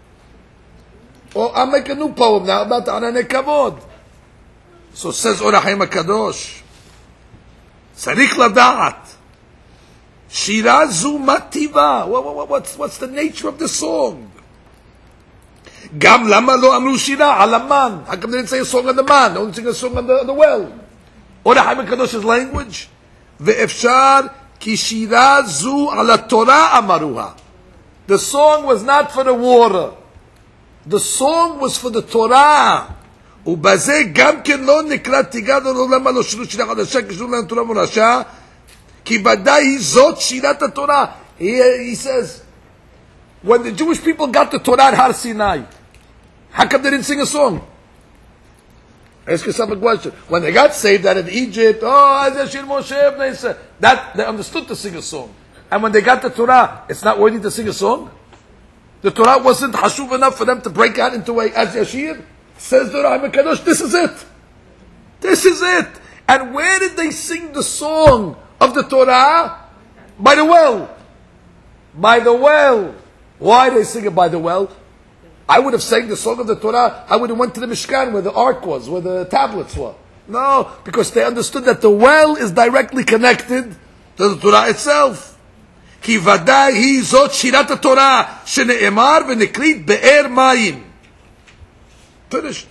Or I'll make a new poem now about the Ananei Kavod. So says Or HaChaim HaKadosh. Tzarich lada'at. Shira zu mativa. What's, what's the nature of the song? Gam lama lo amru shira al man. How come they didn't say a song on the man? They only sing a song on the, on the well. Or the HaChaim HaKadosh's language. Ve'efshar ki shira zu ala Torah amaruha. The song was not for the water. The song was for the Torah. ובזה גם כן לא נקרא תיגד או למה לא שירו שירה חדשה כשרו לנו תורה מורשה כי ודאי היא זאת שירת התורה. He says, when the Jewish people got the Torah at Har Sinai, how come they didn't sing a song? Ask yourself a question. When they got saved out of Egypt, oh, Azashir Moshe, they said, that, they understood to sing a song. And when they got the Torah, it's not worthy to sing a song? The Torah wasn't hashuv enough for them to break out into a Azashir? Says the Or HaChaim HaKadosh, this is it. This is it. And where did they sing the song of the Torah? By the well. By the well. Why did they sing it by the well? I would have sang the song of the Torah, I would have went to the Mishkan where the ark was, where the tablets were. No, because they understood that the well is directly connected to the Torah itself. כי ודאי היא זאת שירת התורה שנאמר ונקרית באר מים. Finished.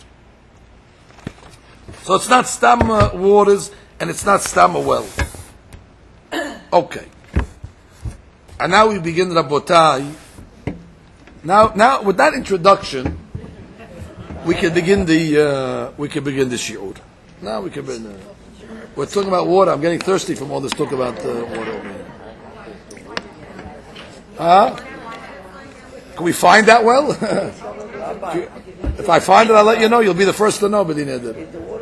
So it's not stam uh, waters and it's not stam a well. Okay. And now we begin Rabotai. Now, now with that introduction, we can begin the uh, we can begin the shiur. Now we can begin. Uh, we're talking about water. I'm getting thirsty from all this talk about uh, water. Huh? Can we find that well? If I find it, I'll let you know. You'll be the first to know. But there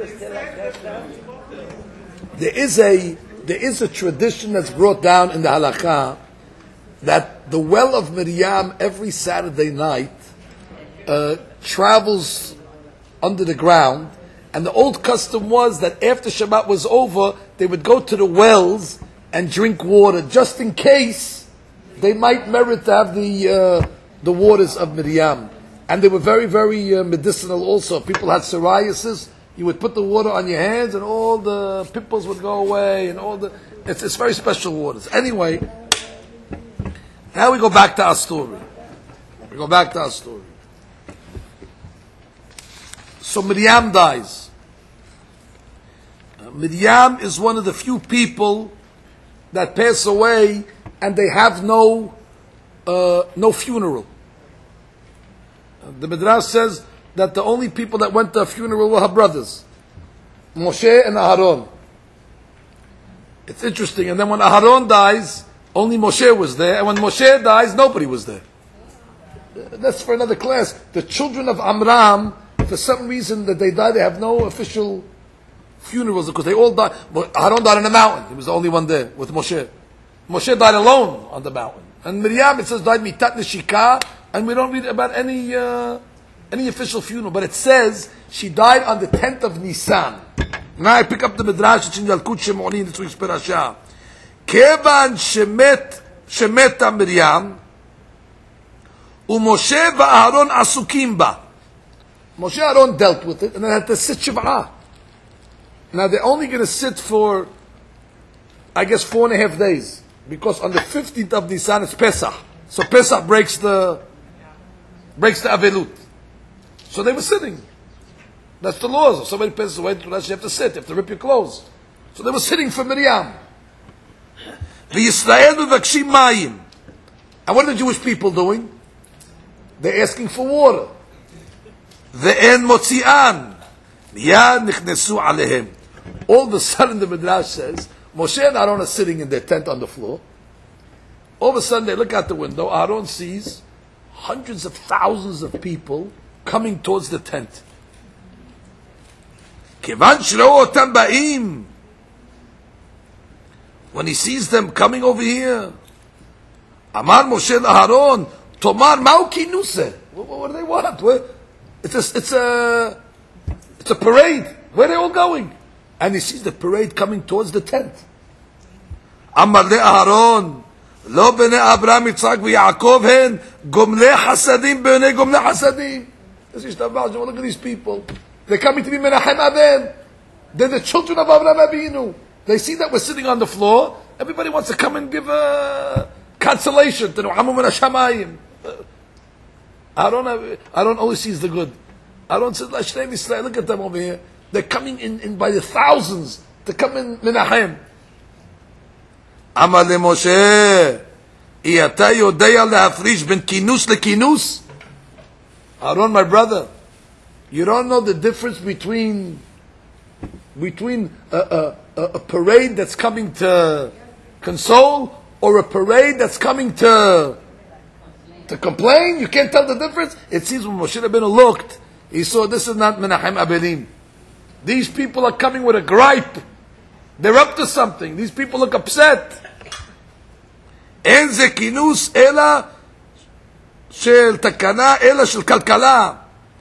is a there is a tradition that's brought down in the halakha that the well of Miriam every Saturday night uh, travels under the ground, and the old custom was that after Shabbat was over, they would go to the wells and drink water, just in case they might merit to have the uh, the waters of Miriam. And they were very, very uh, medicinal also. If people had psoriasis, you would put the water on your hands and all the pimples would go away and all the... It's, it's very special waters. Anyway, now we go back to our story. We go back to our story. So Miriam dies. Uh, Miriam is one of the few people that pass away and they have no, uh, no funeral. The Midrash says that the only people that went to a funeral were her brothers, Moshe and Aharon. It's interesting. And then when Aharon dies, only Moshe was there. And when Moshe dies, nobody was there. That's for another class. The children of Amram, for some reason that they died, they have no official funerals because they all died. Aharon died on a mountain. He was the only one there with Moshe. Moshe died alone on the mountain. And Miriam, it says, died mitat neshika. And we don't read about any uh, any official funeral, but it says she died on the tenth of Nisan. Now I pick up the Midrash. It's in Yalkut Shemoni in this week's parasha. Kevan shemet shemeta Miriam, uMoshe va'Aaron asukim ba. Moshe and Aaron dealt with it, and they had to sit shiv'ah. Now they're only going to sit for, I guess, four and a half days, because on the fifteenth of Nisan it's Pesach. So Pesach breaks the breaks the Avelut. So they were sitting. That's the laws. If somebody passes away, you have to sit. You have to rip your clothes. So they were sitting for Miriam. V'Yisrael mevakshim mayim. And what are the Jewish people doing? They're asking for water. Ve'en motzi'an. Miyad nichnesu alehem. All of a sudden the Midrash says, Moshe and Aaron are sitting in their tent on the floor. All of a sudden they look out the window, Aaron sees hundreds of thousands of people coming towards the tent. Kivan sh'ra'u otam ba'im. When he sees them coming over here, Amar Moshe Aaron, Tomar ma'u kinuse. What do they want? It's a, it's a, it's a parade. Where are they all going? And he sees the parade coming towards the tent. Amar le Aaron, lo bnei Abraham, Yitzchak, v'Yaakov hen gomlei hasadim bnei gomlei hasadim. Look at these people. They're coming to be Menachem Aben. They're the children of Avraham Avinu. They see that we're sitting on the floor. Everybody wants to come and give a consolation to Nu'amu min Hashamayim. Aaron, Aaron always sees the good. Aaron says, Lashnei Yisrael, look at them over here. They're coming in, in by the thousands to come in Menachem. Amar le Moshe, Iyata yodea lehafrish ben kinus lekinus. Aaron, my brother, you don't know the difference between between a, a, a, a parade that's coming to console or a parade that's coming to to complain? You can't tell the difference? It seems when Moshe Rabbeinu looked, he saw this is not Menachem Abelim. These people are coming with a gripe. They're up to something. These people look upset. En ze kinus ela shel takana ela shel kalkala.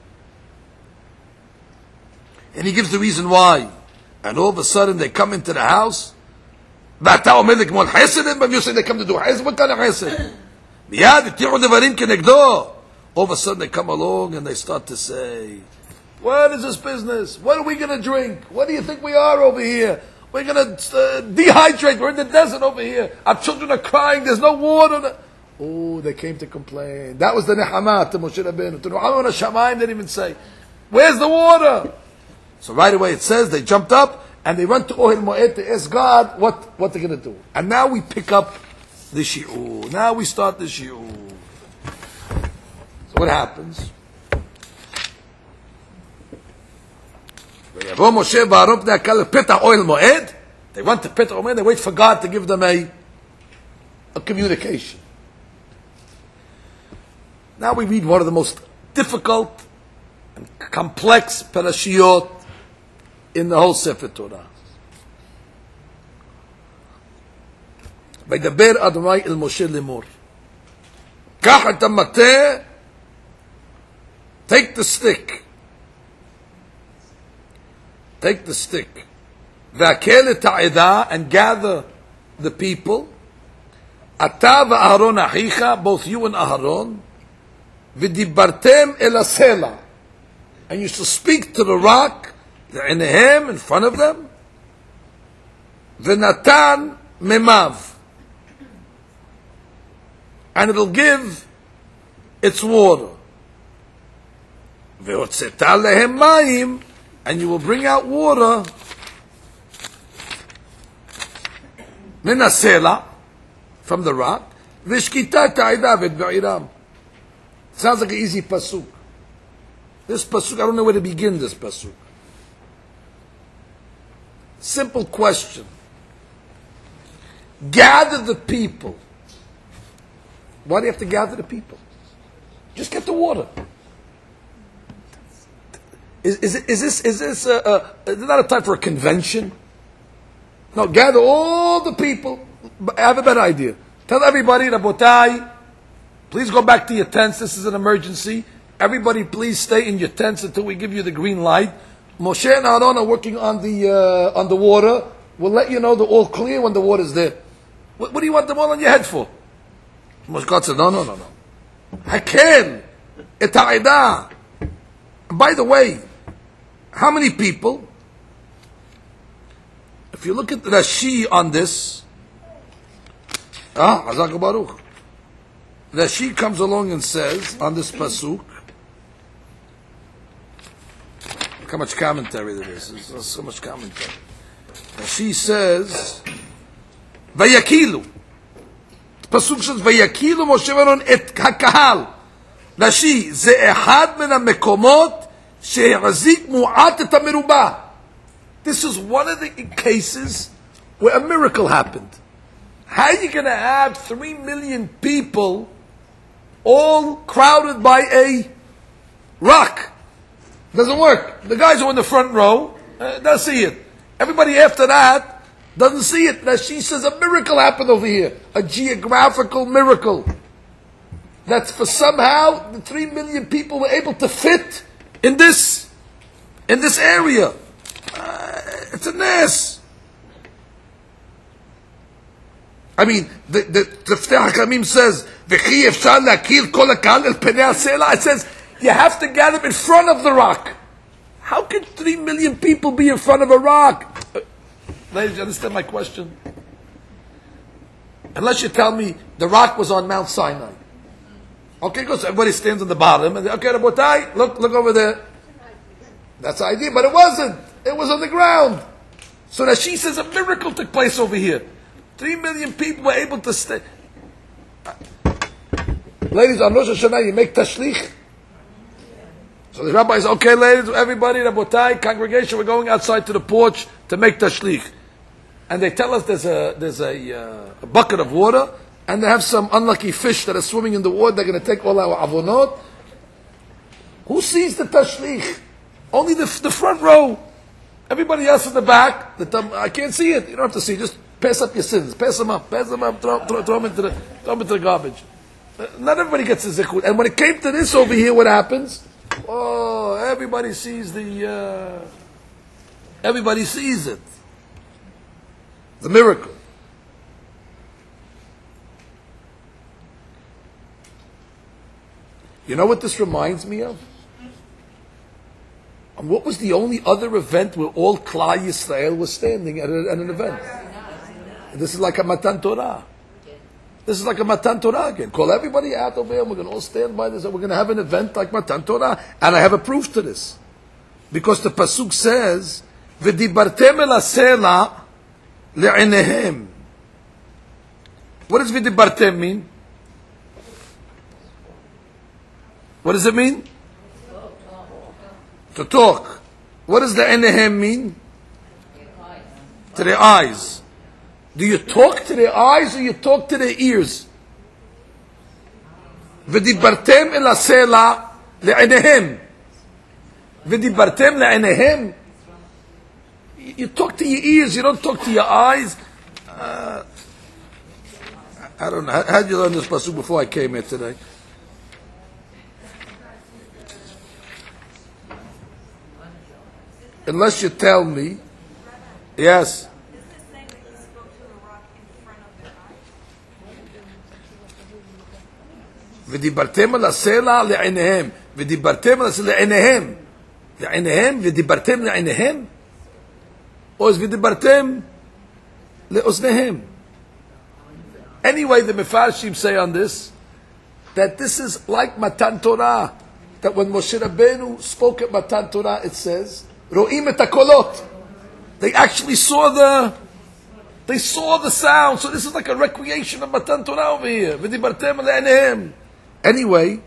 And he gives the reason why. And all of a sudden they come into the house. ואתה אומר לי כמו חסד, but you say they come to do חסד, what kind of חסד? מיד יתיחו דברים כנגדו. All of a sudden they come along and they start to say, what is this business? What are we going to drink? What do you think we are over here? We're going to uh, dehydrate. We're in the desert over here. Our children are crying. There's no water. Oh, they came to complain. That was the Nehama to Moshe Rabbeinu. To Nu'amu min Hashamayim, they didn't even say, where's the water? So right away it says they jumped up and they went to Ohel Moed to ask God what, what they're going to do. And now we pick up the shi'ur. Now we start the shi'ur. So what happens? They went to Petah Moed, they wait for God to give them a, a communication. Now we read one of the most difficult and complex parashiyot in the whole Sefer Torah. וידבר אדוני אל משה לאמור. קח את המטה, take the stick. Take the stick. והקל את העדה, and gather the people. אתה ואהרון אחיך, both you and Aharon, ודיברתם אל הסלע. And you shall speak to the rock, לעיניהם, in front of them, ונתן ממיו. And it'll give its water. והוצאת להם מים, and you will bring out water מן הסלע, from the rock, ושקית את העדה ואת בעירם. Sounds like an easy pasuk. This pasuk, I don't know where to begin this pasuk. Simple question. Gather the people. Why do you have to gather the people? Just get the water. Is, is, is this, is this a, a, is this not a time for a convention? No, gather all the people. I have a better idea. Tell everybody, Rabotai, please go back to your tents. This is an emergency. Everybody, please stay in your tents until we give you the green light. Moshe and Aaron are working on the uh, on the water. We'll let you know they're all clear when the water's there. What, what do you want them all on your head for? Moshe God said, no, no, no, no. Hakel et ha'edah. By the way, how many people? If you look at Rashi on this, ah, Hazak Baruch. Rashi comes along and says on this pasuk, look how much commentary there is. There's so much commentary. Rashi says, Vayakilu. The pasuk says, Vayakilu Moshe Aaron et hakahal. Rashi, ze ehad min hamekomot she'hazik mu'at et hamerubah. This is one of the cases where a miracle happened. How are you going to have three million people all crowded by a rock? Doesn't work. The guys who are in the front row, uh, they'll see it. Everybody after that doesn't see it. Now she says a miracle happened over here. A geographical miracle. That's for somehow the three million people were able to fit in this, in this area. Uh, it's a mess. I mean, the the Tifteh HaKamim says, "V'chi efshar lakil kol hakal el penei ha'sela." It says you have to gather in front of the rock. How can three million people be in front of a rock? Uh, ladies, you understand my question? Unless you tell me the rock was on Mount Sinai. Okay, good. So everybody stands on the bottom, and they, okay, Rabotai, look, look over there. That's the idea, but it wasn't. It was on the ground. So that she says a miracle took place over here. Three million people were able to stay. Ladies, on Rosh Hashanah, you make tashlich. So the rabbi says, okay, ladies, everybody, Rabotai, congregation, we're going outside to the porch to make tashlich. And they tell us there's a there's a, uh, a bucket of water, and they have some unlucky fish that are swimming in the water. They're going to take all our avonot. Who sees the tashlich? Only the the front row. Everybody else in the back, the tum- I can't see it. You don't have to see. Just pass up your sins. Pass them up. Pass them up. Throw, throw, throw them into the throw them into the garbage. Uh, Not everybody gets the zikut. And when it came to this over here, what happens? Oh, everybody sees the. Uh, everybody sees it. The miracle. You know what this reminds me of? And what was the only other event where all Klal Yisrael was standing at, a, at an event? This is like a Matan Torah. This is like a Matan Torah again. Call everybody out over here, and we're going to all stand by this, and we're going to have an event like Matan Torah. And I have a proof to this. Because the Pasuk says, V'dibartem el ha'sela le'enehem. What does V'dibartem mean? What does it mean? To talk. What does the enehem mean? To their eyes. Do you talk to their eyes or you talk to their ears? V'dibartem el ha'sela le'enehem. V'dibartem le'enehem. You talk to your ears, you don't talk to your eyes. Uh, I don't know. How, how did you learn this pasuk before I came here today? Unless you tell me, yes. Is this saying that he spoke to the rock in front of their eyes? ודיברתם על הסלע לעיניהם, ודיברתם על הסלע לעיניהם, לעיניהם, ודיברתם לעיניהם, או אז ודיברתם לאוזניהם. Anyway, the Mefarshim say on this, that this is like Matan Torah, that when Moshe Rabbeinu spoke at Matan Torah, it says, Ro'im et hakolot. They actually saw the, they saw the sound. So this is like a recreation of Matan Torah over here. V'dibartem le'enehem. Anyway,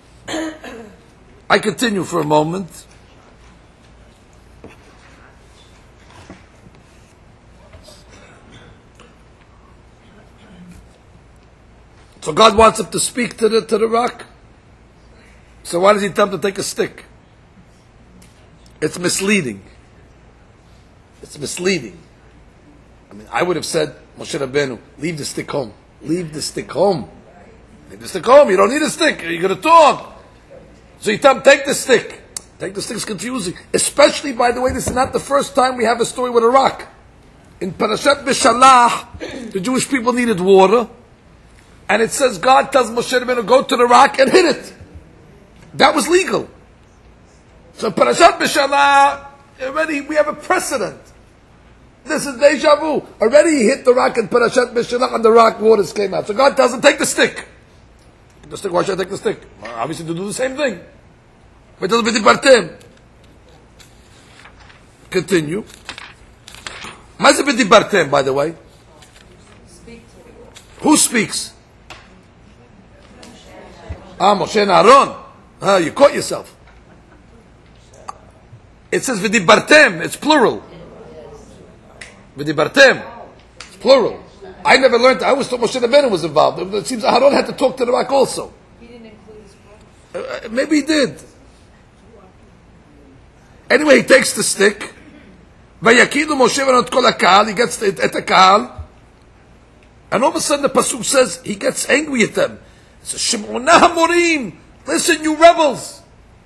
I continue for a moment. So God wants him to speak to the to the rock. So why does he tell him to take a stick? It's misleading. It's misleading. I mean, I would have said, Moshe Rabbeinu, leave the stick home. Leave the stick home. Leave the stick home. You don't need a stick. You're going to talk. So you tell him, take the stick. Take the stick is confusing. Especially, by the way, this is not the first time we have a story with a rock. In Parashat Beshalach, the Jewish people needed water. And it says God tells Moshe Rabbeinu, go to the rock and hit it. That was legal. So Parashat Beshalach, already we have a precedent. This is deja vu. Already he hit the rock in Parashat Beshalach and the rock waters came out. So God tells him, take the stick. The stick, why should I take the stick? Well, obviously to do the same thing. But it'll be dibartem. Continue. What's it dibartem, by the way? Who speaks? Ah, Moshe and Aaron. Ah, you caught yourself. It says v'dibartem, it's plural. V'dibartem, it's plural. I never learned. I always thought Moshe Rabbeinu was involved. It seems Aharon had to talk to the rock also. He didn't include his brother. Uh, maybe he did. Anyway, he takes the stick. Vayakidu Moshe v'not kol hakahal. He gets it at the kahal. And all of a sudden the pasuk says he gets angry at them. He says, Shim'una hamorim. Listen, you rebels.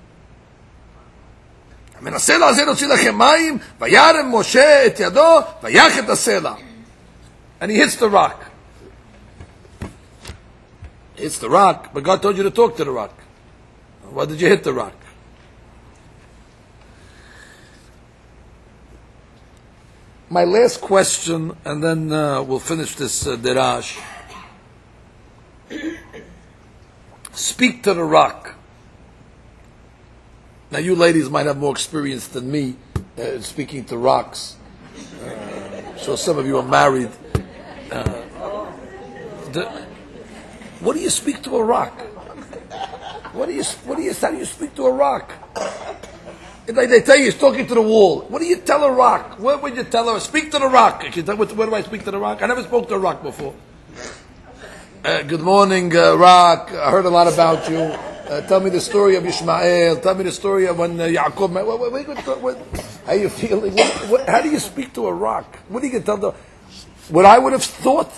מנסה לעזר להוציא לכם מים, וירם משה את ידו, ויח את הסלע. And he hits the rock. He hits the rock, but God told you to talk to the rock. Why did you hit the rock? My last question, and then uh, we'll finish this uh, derash. Speak to the rock. Now, you ladies might have more experience than me uh, speaking to rocks. Uh, so some of you are married. Uh, the, what do you speak to a rock? What do you? What do you? How do you speak to a rock? Like they tell you, he's talking to the wall. What do you tell a rock? What would you tell her? Speak to the rock. What, what do I speak to the rock? I never spoke to a rock before. Uh, good morning, uh, rock. I heard a lot about you. Uh, tell me the story of Ishmael. Tell me the story of when uh, Yaakov met. What, what, what, what, how are you feeling? What, what, how do you speak to a rock? What are you going to tell them? What I would have thought?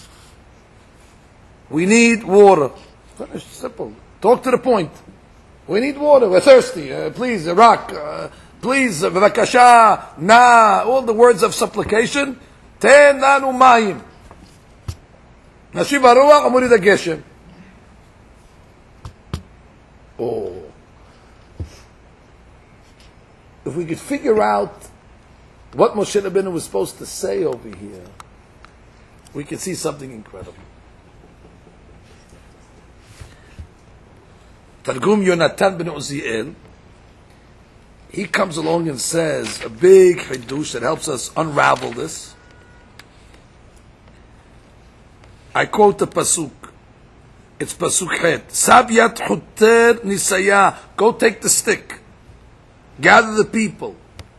We need water. Finish. Simple. Talk to the point. We need water. We're thirsty. Uh, please, a rock. Uh, please, v'vakasha, na. All the words of supplication. Ten lanu mayim. Nashiv haruach amurid hageshem. Oh. If we could figure out what Moshe Rabbeinu was supposed to say over here, we could see something incredible. Targum Yonatan ben Uziel, he comes along and says a big chidush that helps us unravel this. I quote the pasuk. It's pasuk chet. Savyat chuter nisaya. Go take the stick. Gather the people.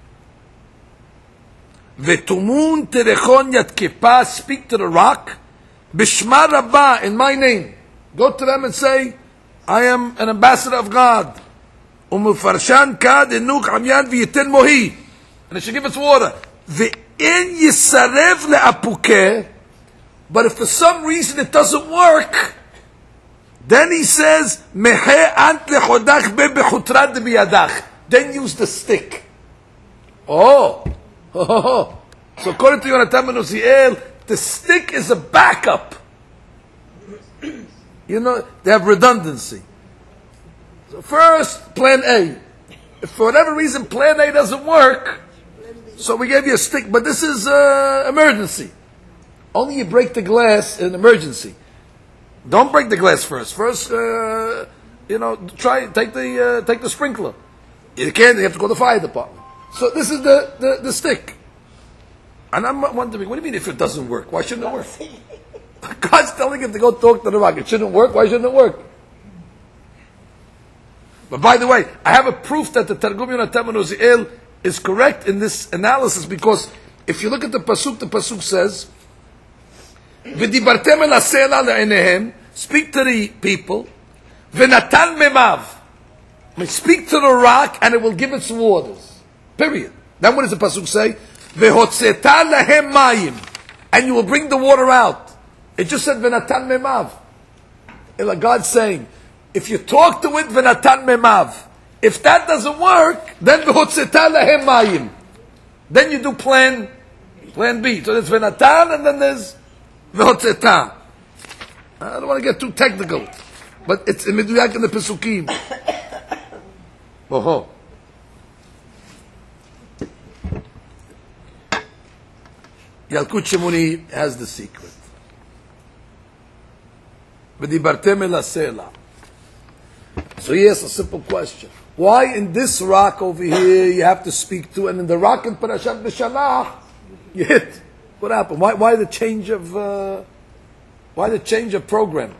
Vetumun terechon yat kepa. Speak to the rock. Bishma Rabbah, in my name. Go to them and say, I am an ambassador of God. Umufarshan kad enuk amyan v'yiten mohi. And it should give us water. Ve'en yisarev le'apukeh. But if for some reason it doesn't work, then he says, Mehe ant lechodach be bechutrad biyadach. Then use the stick. Oh. oh. So according to Yonatan ben Uziel, the stick is a backup. You know, they have redundancy. So first, plan A. If for whatever reason plan A doesn't work, so we gave you a stick, but this is uh, emergency. Only you break the glass in emergency. Don't break the glass first. First, uh, you know, try take the uh, take the sprinkler. You can't. You have to go to the fire department. So this is the, the, the stick. And I'm wondering, what do you mean if it doesn't work? Why shouldn't it work? God's telling him to go talk to the rock. It shouldn't work. Why shouldn't it work? But by the way, I have a proof that the Targum Yonatan ben Uziel is correct in this analysis, because if you look at the pasuk, the pasuk says, "V'dibartem el hasela le'enehem." Speak to the people. V'natan memav. Speak to the rock, and it will give its waters. Period. Then what does the pasuk say? V'hotzeta lehem mayim, and you will bring the water out. It just said v'natan memav. Like God's saying, if you talk to it, v'natan memav. If that doesn't work, then v'hotzeta lehem mayim. Then you do plan, plan B. So there's v'natan, and then there's v'hotzeta. I don't want to get too technical, but it's in Miduyak in the Pesukim. Oh, Yalkut Shimoni has the secret. V'dibartem el hasela. So he asks a simple question. Why in this rock over here you have to speak to, and in the rock in Parashat Beshalach you hit? What happened? Why, why the change of uh, why the change of program?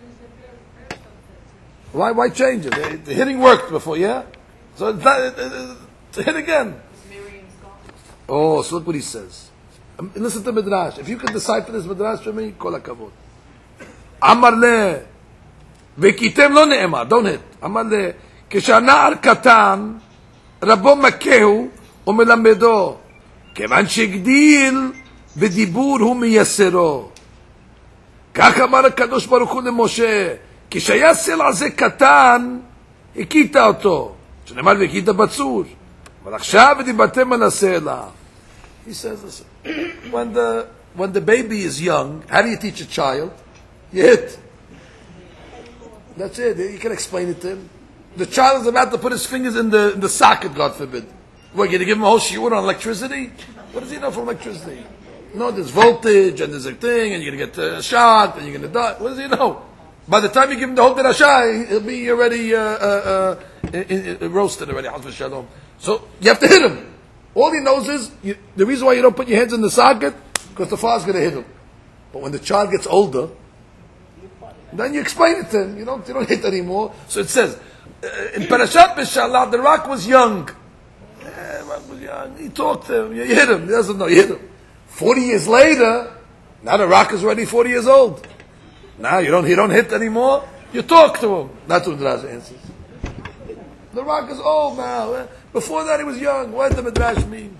Why why change it? The, the hitting worked before, yeah? So it's not, it, it, it, hit again. Oh, so look what he says. Um, Listen to Midrash. If you can decipher this Midrash for me, kol hakavod. Amar le, v'kitem lo ne'emar, don't hit. Amar le, כשהנער קטן, רבו מכהו ומלמדו, כיוון שהגדיל בדיבור הוא מייסרו. כך אמר הקדוש ברוך הוא למשה, כשהיה סלע זה קטן, הכית אותו. שנאמר והכית בצור. אבל עכשיו דיברתם על הסלע. He says this. When the, when the baby is young, how do you teach a child? You hit. That's it. You can explain it to him. The child is about to put his fingers in the, in the socket, God forbid. What, you're going to give him a whole shiur on electricity? What does he know from electricity? No, there's voltage, and there's a thing, and you're going to get uh, shot, and you're going to die. What does he know? By the time you give him the whole derashah, he'll be already uh, uh, uh, in, in, roasted already. Shalom. So you have to hit him. All he knows is, you, the reason why you don't put your hands in the socket, because the father's going to hit him. But when the child gets older, then you explain it to him. You don't, you don't hit anymore. So it says, uh, in Parashat Beshalach, the rock was young. Uh, the rock was young. He talked to him. You, you hit him. He doesn't know. You hit him. Forty years later, now the rock is already forty years old. Now you don't, you don't hit anymore. You talk to him. That's what the Midrash answers. The rock is old now. Before that he was young. What does the Midrash mean?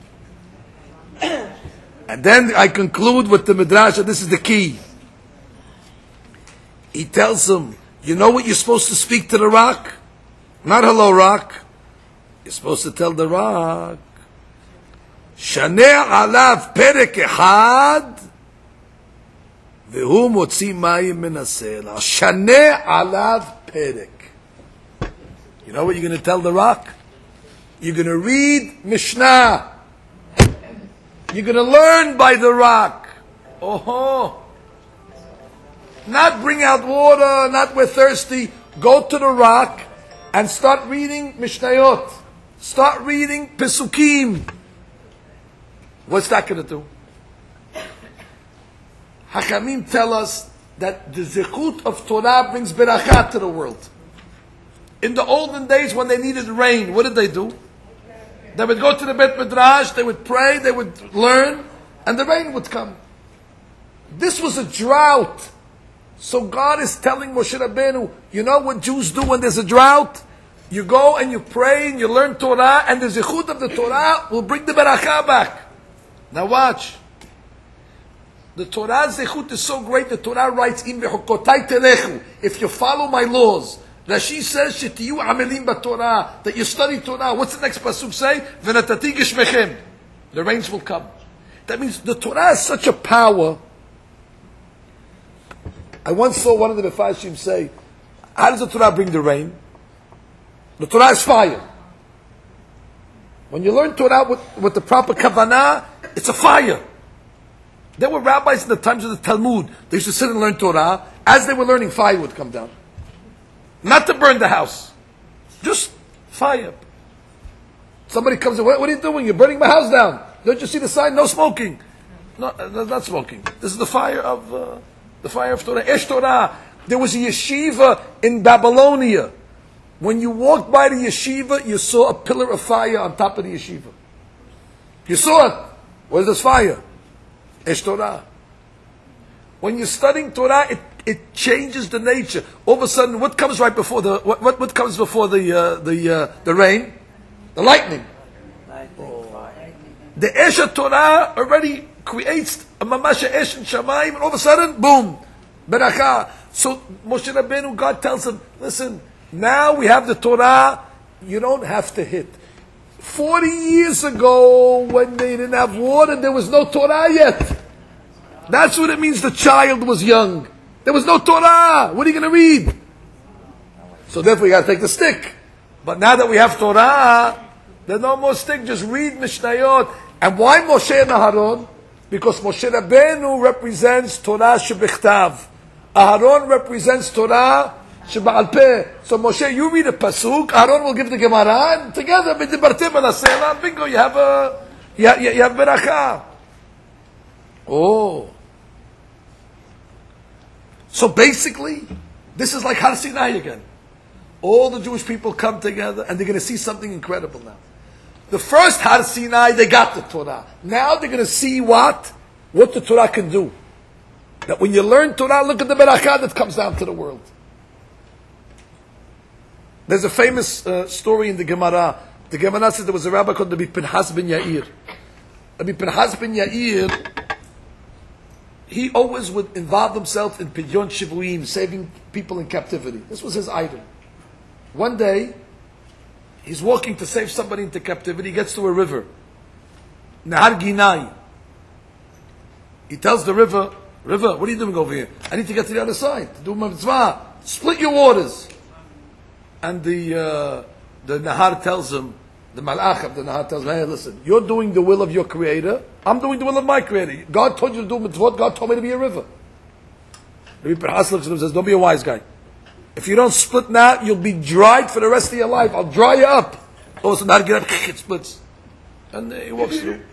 And then I conclude with the Midrash, and this is the key. He tells him, you know what you're supposed to speak to the rock? Not hello rock. You're supposed to tell the rock, Shaneh alav perek echad והוא מוציא מים מן הסלע. שנה עליו פרק. You know what you're going to tell the rock? You're going to read Mishnah. You're going to learn by the rock. Oh, not bring out water, not we're thirsty. Go to the rock and start reading Mishnayot. Start reading Pesukim. What's that going to do? Hachamim tell us that the zechut of Torah brings berachah to the world. In the olden days when they needed rain, what did they do? They would go to the Bet Midrash, they would pray, they would learn, and the rain would come. This was a drought. So God is telling Moshe Rabbeinu, you know what Jews do when there's a drought? You go and you pray and you learn Torah, and the zechut of the Torah will bring the berachah back. Now watch. The Torah zechut is so great, the Torah writes, Im bechukotai telechu, if you follow my laws. Rashi says, Shetiyu amelim b'Torah, that you study Torah. What's the next pasuk say? V'natati geshmechem. The rains will come. That means the Torah has such a power. I once saw one of the Mefashim say, how does the Torah bring the rain? The Torah is fire. When you learn Torah with, with the proper kavanah, it's a fire. There were rabbis in the times of the Talmud. They used to sit and learn Torah. As they were learning, fire would come down. Not to burn the house. Just fire. Somebody comes in, what, what are you doing? You're burning my house down. Don't you see the sign? No smoking. No, uh, not smoking. This is the fire of uh, the fire of Torah. Esh Torah. There was a yeshiva in Babylonia. When you walked by the yeshiva, you saw a pillar of fire on top of the yeshiva. You saw it. What is this fire? Esh Torah. When you're studying Torah, it, it changes the nature. All of a sudden, what comes right before the what what, what comes before the uh, the uh, the rain? The lightning. Oh. The Esh Torah already creates a mamasha Esh and Shamayim, and all of a sudden, boom, Berakah. So Moshe Rabbeinu, God tells him, listen, now we have the Torah. You don't have to hit. Forty years ago, when they didn't have water, there was no Torah yet. That's what it means the child was young. There was no Torah. What are you going to read? So therefore you got to take the stick. But now that we have Torah, there's no more stick. Just read Mishnayot. And why Moshe and Aharon? Because Moshe Rabbeinu represents Torah shebichtav. Aharon represents Torah Sheba'al Peh. So Moshe, you read a pasuk, Aaron will give the Gemara, and together, b'dibartim al ha'selah, bingo, you have a, you have, you have berakah. Oh. So basically, this is like Har Sinai again. All the Jewish people come together, and they're going to see something incredible now. The first Har Sinai, they got the Torah. Now they're going to see what? what the Torah can do. That when you learn Torah, look at the barakah that comes down to the world. There's a famous uh, story in the Gemara. The Gemara says there was a rabbi called Rabbi Pinhas ben Yair. Rabbi Pinhas ben Yair, he always would involve himself in pidyon shivuim, saving people in captivity. This was his item. One day, he's walking to save somebody into captivity. He gets to a river, Nahar Ginai. He tells the river, "River, what are you doing over here? I need to get to the other side to do my mitzvah. Split your waters." And the uh, the Nahar tells him, the Malach of the Nahar tells him, "Hey, listen, you're doing the will of your Creator. I'm doing the will of my Creator. God told you to do mitzvot. God told me to be a river." Rabbi Pinhas looks at him and says, "Don't be a wise guy. If you don't split now, you'll be dried for the rest of your life. I'll dry you up." All of a sudden, get up, it splits. And he walks through.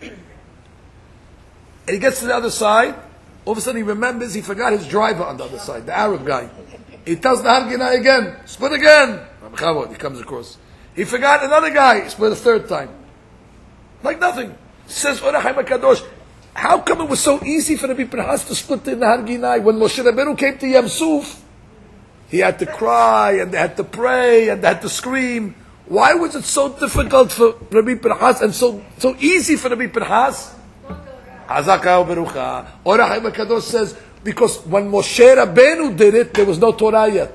And he gets to the other side. All of a sudden, he remembers he forgot his driver on the other side, the Arab guy. He tells the Harginai again, split again. He comes across. He forgot another guy, he split a third time. Like nothing. Says Or HaChaim HaKadosh, how come it was so easy for the Pinhas to split in the Harginai? When Moshe Rabbeinu came to Yam Suf, he had to cry, and they had to pray, and they had to scream. Why was it so difficult for Rabbi Pinhas, and so, so easy for Rabbi Pinhas? Hazaka Berucha. Or HaChaim HaKadosh says, because when Moshe Rabbeinu did it, there was no Torah yet.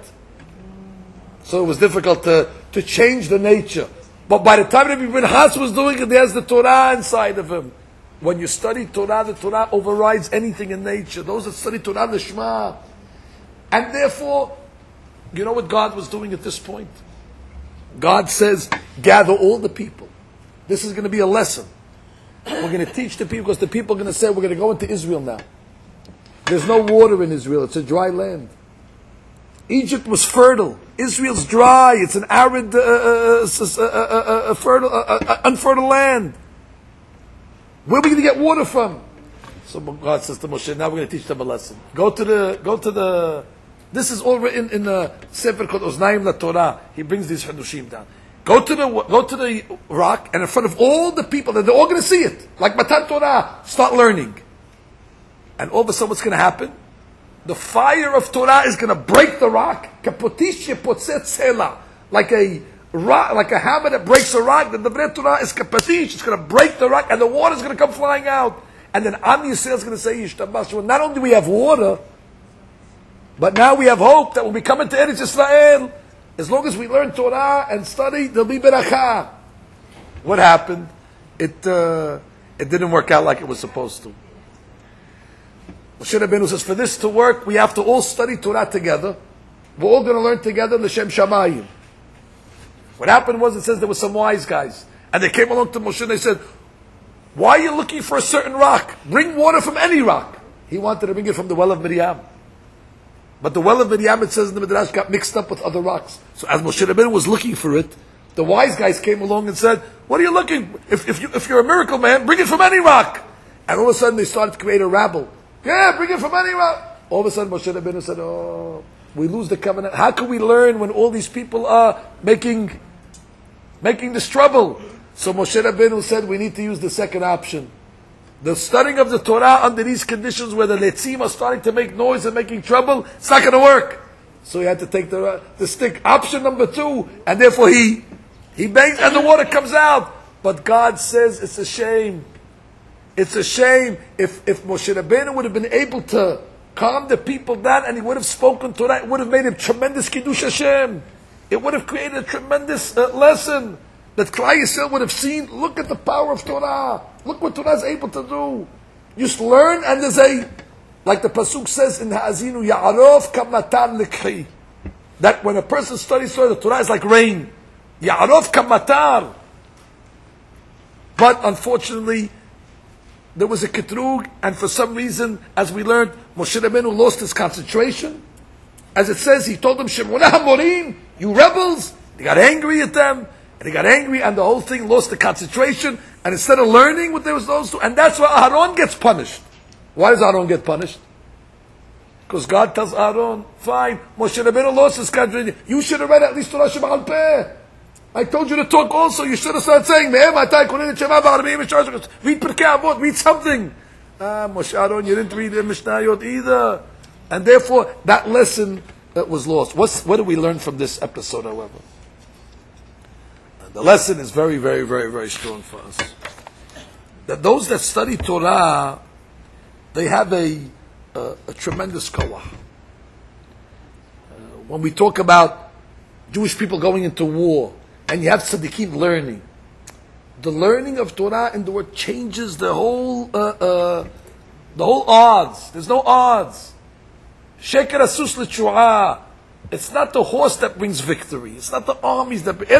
So it was difficult to, to change the nature. But by the time Rabbi Pinhas was doing it, there's the Torah inside of him. When you study Torah, the Torah overrides anything in nature. Those that study Torah, the Shema. And therefore, you know what God was doing at this point? God says, gather all the people. This is going to be a lesson. We're going to teach the people, because the people are going to say, we're going to go into Israel now. There's no water in Israel. It's a dry land. Egypt was fertile. Israel's dry. It's an arid, uh, uh, uh, uh, uh, fertile, uh, uh, unfertile land. Where are we going to get water from? So God says to Moshe, now we're going to teach them a lesson. Go to the, go to the, this is all written in a sefer called Oznaim La Torah. He brings these Hadushim down. Go to the, go to the rock, and in front of all the people, and they're all going to see it. Like Matan Torah. Start learning. And all of a sudden what's going to happen? The fire of Torah is going to break the rock. Like a rock, like a hammer that breaks a rock. The Devrei Torah is kapatish. It's going to break the rock, and the water is going to come flying out. And then Am Yisrael is going to say, Yishtabash. Not only do we have water, but now we have hope that when we come into Eretz Yisrael, as long as we learn Torah and study, there'll be berakah. What happened? It uh, it didn't work out like it was supposed to. Moshe Rabbeinu says, for this to work, we have to all study Torah together. We're all going to learn together L'Shem Shamayim. What happened was, it says there were some wise guys, and they came along to Moshe and they said, why are you looking for a certain rock? Bring water from any rock. He wanted to bring it from the well of Miriam. But the well of Miriam, it says in the Midrash, got mixed up with other rocks. So as Moshe Rabbeinu was looking for it, the wise guys came along and said, what are you looking? If, if, you, if you're a miracle man, bring it from any rock. And all of a sudden they started to create a rabble. Yeah, bring it from any rock. All of a sudden Moshe Rabbeinu said, oh, we lose the covenant. How can we learn when all these people are making, making this trouble? So Moshe Rabbeinu said, we need to use the second option. The studying of the Torah under these conditions where the letzim are starting to make noise and making trouble, it's not going to work. So he had to take the, the stick. Option number two, and therefore he, he bangs and the water comes out. But God says it's a shame. It's a shame if, if Moshe Rabbeinu would have been able to calm the people down and he would have spoken Torah, it would have made a tremendous Kiddush Hashem. It would have created a tremendous uh, lesson that Klal Yisrael would have seen. Look at the power of Torah. Look what Torah is able to do. You just learn, and there's a, like the Pasuk says in Ha'azinu, Ya'arov kamatan likhi. That when a person studies Torah, the Torah is like rain. Ya'arov kamatar. But unfortunately, there was a ketrug, and for some reason, as we learned, Moshe Rabbeinu lost his concentration. As it says, he told them, Shemona Hamorim, you rebels. He got angry at them, and he got angry, and the whole thing lost the concentration. And instead of learning what there was those two, and that's why Aaron gets punished. Why does Aaron get punished? Because God tells Aaron, fine, Moshe Rabbeinu lost his concentration. You should have read at least Torah Sheba'al Peh. I told you to talk also. You should have started saying, read Pirkei Avot, read something. Ah, Moshe Aaron, you didn't read the Mishnayot either. And therefore, that lesson that was lost. What's, what do we learn from this episode, however? The lesson is very, very, very, very strong for us. That those that study Torah, they have a, a, a tremendous koach. Uh, when we talk about Jewish people going into war, and you have tzaddikim learning, the learning of Torah in the word changes the whole, uh, uh, the whole odds. There's no odds. Sheker asus l'tshu'ah. It's not the horse that brings victory. It's not the armies that bring.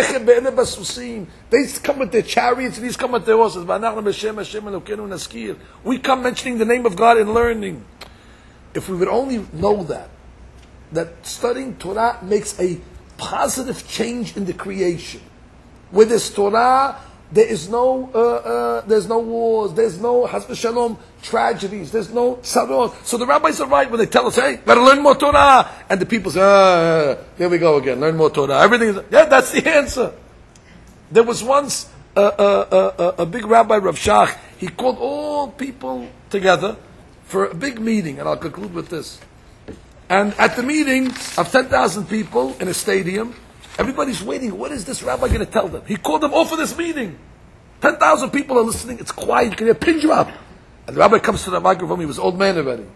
They come with their chariots and these come with their horses. We come mentioning the name of God and learning. If we would only know that, that studying Torah makes a positive change in the creation. With this Torah, there is no, uh, uh, there's no wars, there's no Has v'Shalom tragedies, there's no sarot. So the rabbis are right when they tell us, hey, gotta learn more Torah. And the people say, ah, there we go again, learn more Torah. Everything is, yeah, that's the answer. There was once a, a, a, a big rabbi, Rav Shach, he called all people together for a big meeting, and I'll conclude with this. And at the meeting of ten thousand people in a stadium, everybody's waiting. What is this rabbi going to tell them? He called them all for this meeting. ten thousand people are listening. It's quiet. You can hear pin drop. And the rabbi comes to the microphone. He was an old man already.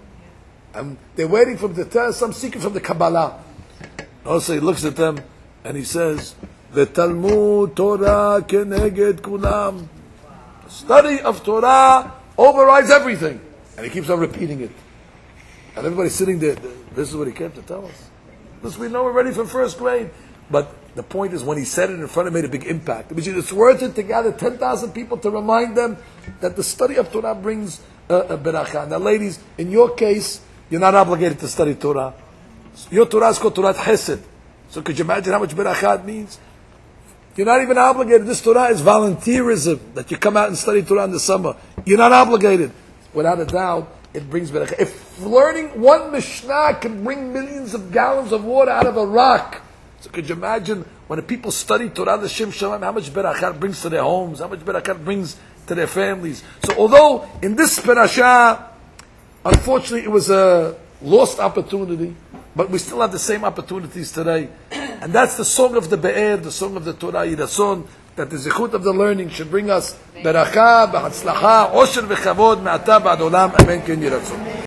And they're waiting for him to tell some secret from the Kabbalah. Also, he looks at them and he says, the Talmud Torah keneged kulam. The study of Torah overrides everything. And he keeps on repeating it. And everybody's sitting there. This is what he came to tell us. This we know already from first grade. But the point is, when he said it in front, it made a big impact. Which is, it's worth it to gather ten thousand people to remind them that the study of Torah brings uh, a beracha. Now, ladies, in your case, you're not obligated to study Torah. Your Torah is called Torah Chesed. So could you imagine how much beracha it means? You're not even obligated. This Torah is volunteerism, that you come out and study Torah in the summer. You're not obligated. Without a doubt, it brings beracha. If learning one Mishnah can bring millions of gallons of water out of a rock, so could you imagine when the people study Torah, the Shem Shalom, how much beracha it brings to their homes, how much beracha it brings to their families. So although in this parasha, unfortunately it was a lost opportunity, but we still have the same opportunities today. And that's the song of the Be'er, the song of the Torah Yirason, that the zichut of the learning should bring us beracha, b'hatzlacha, osher v'chavod, me'ata b'ad olam, amen ken yiratzon.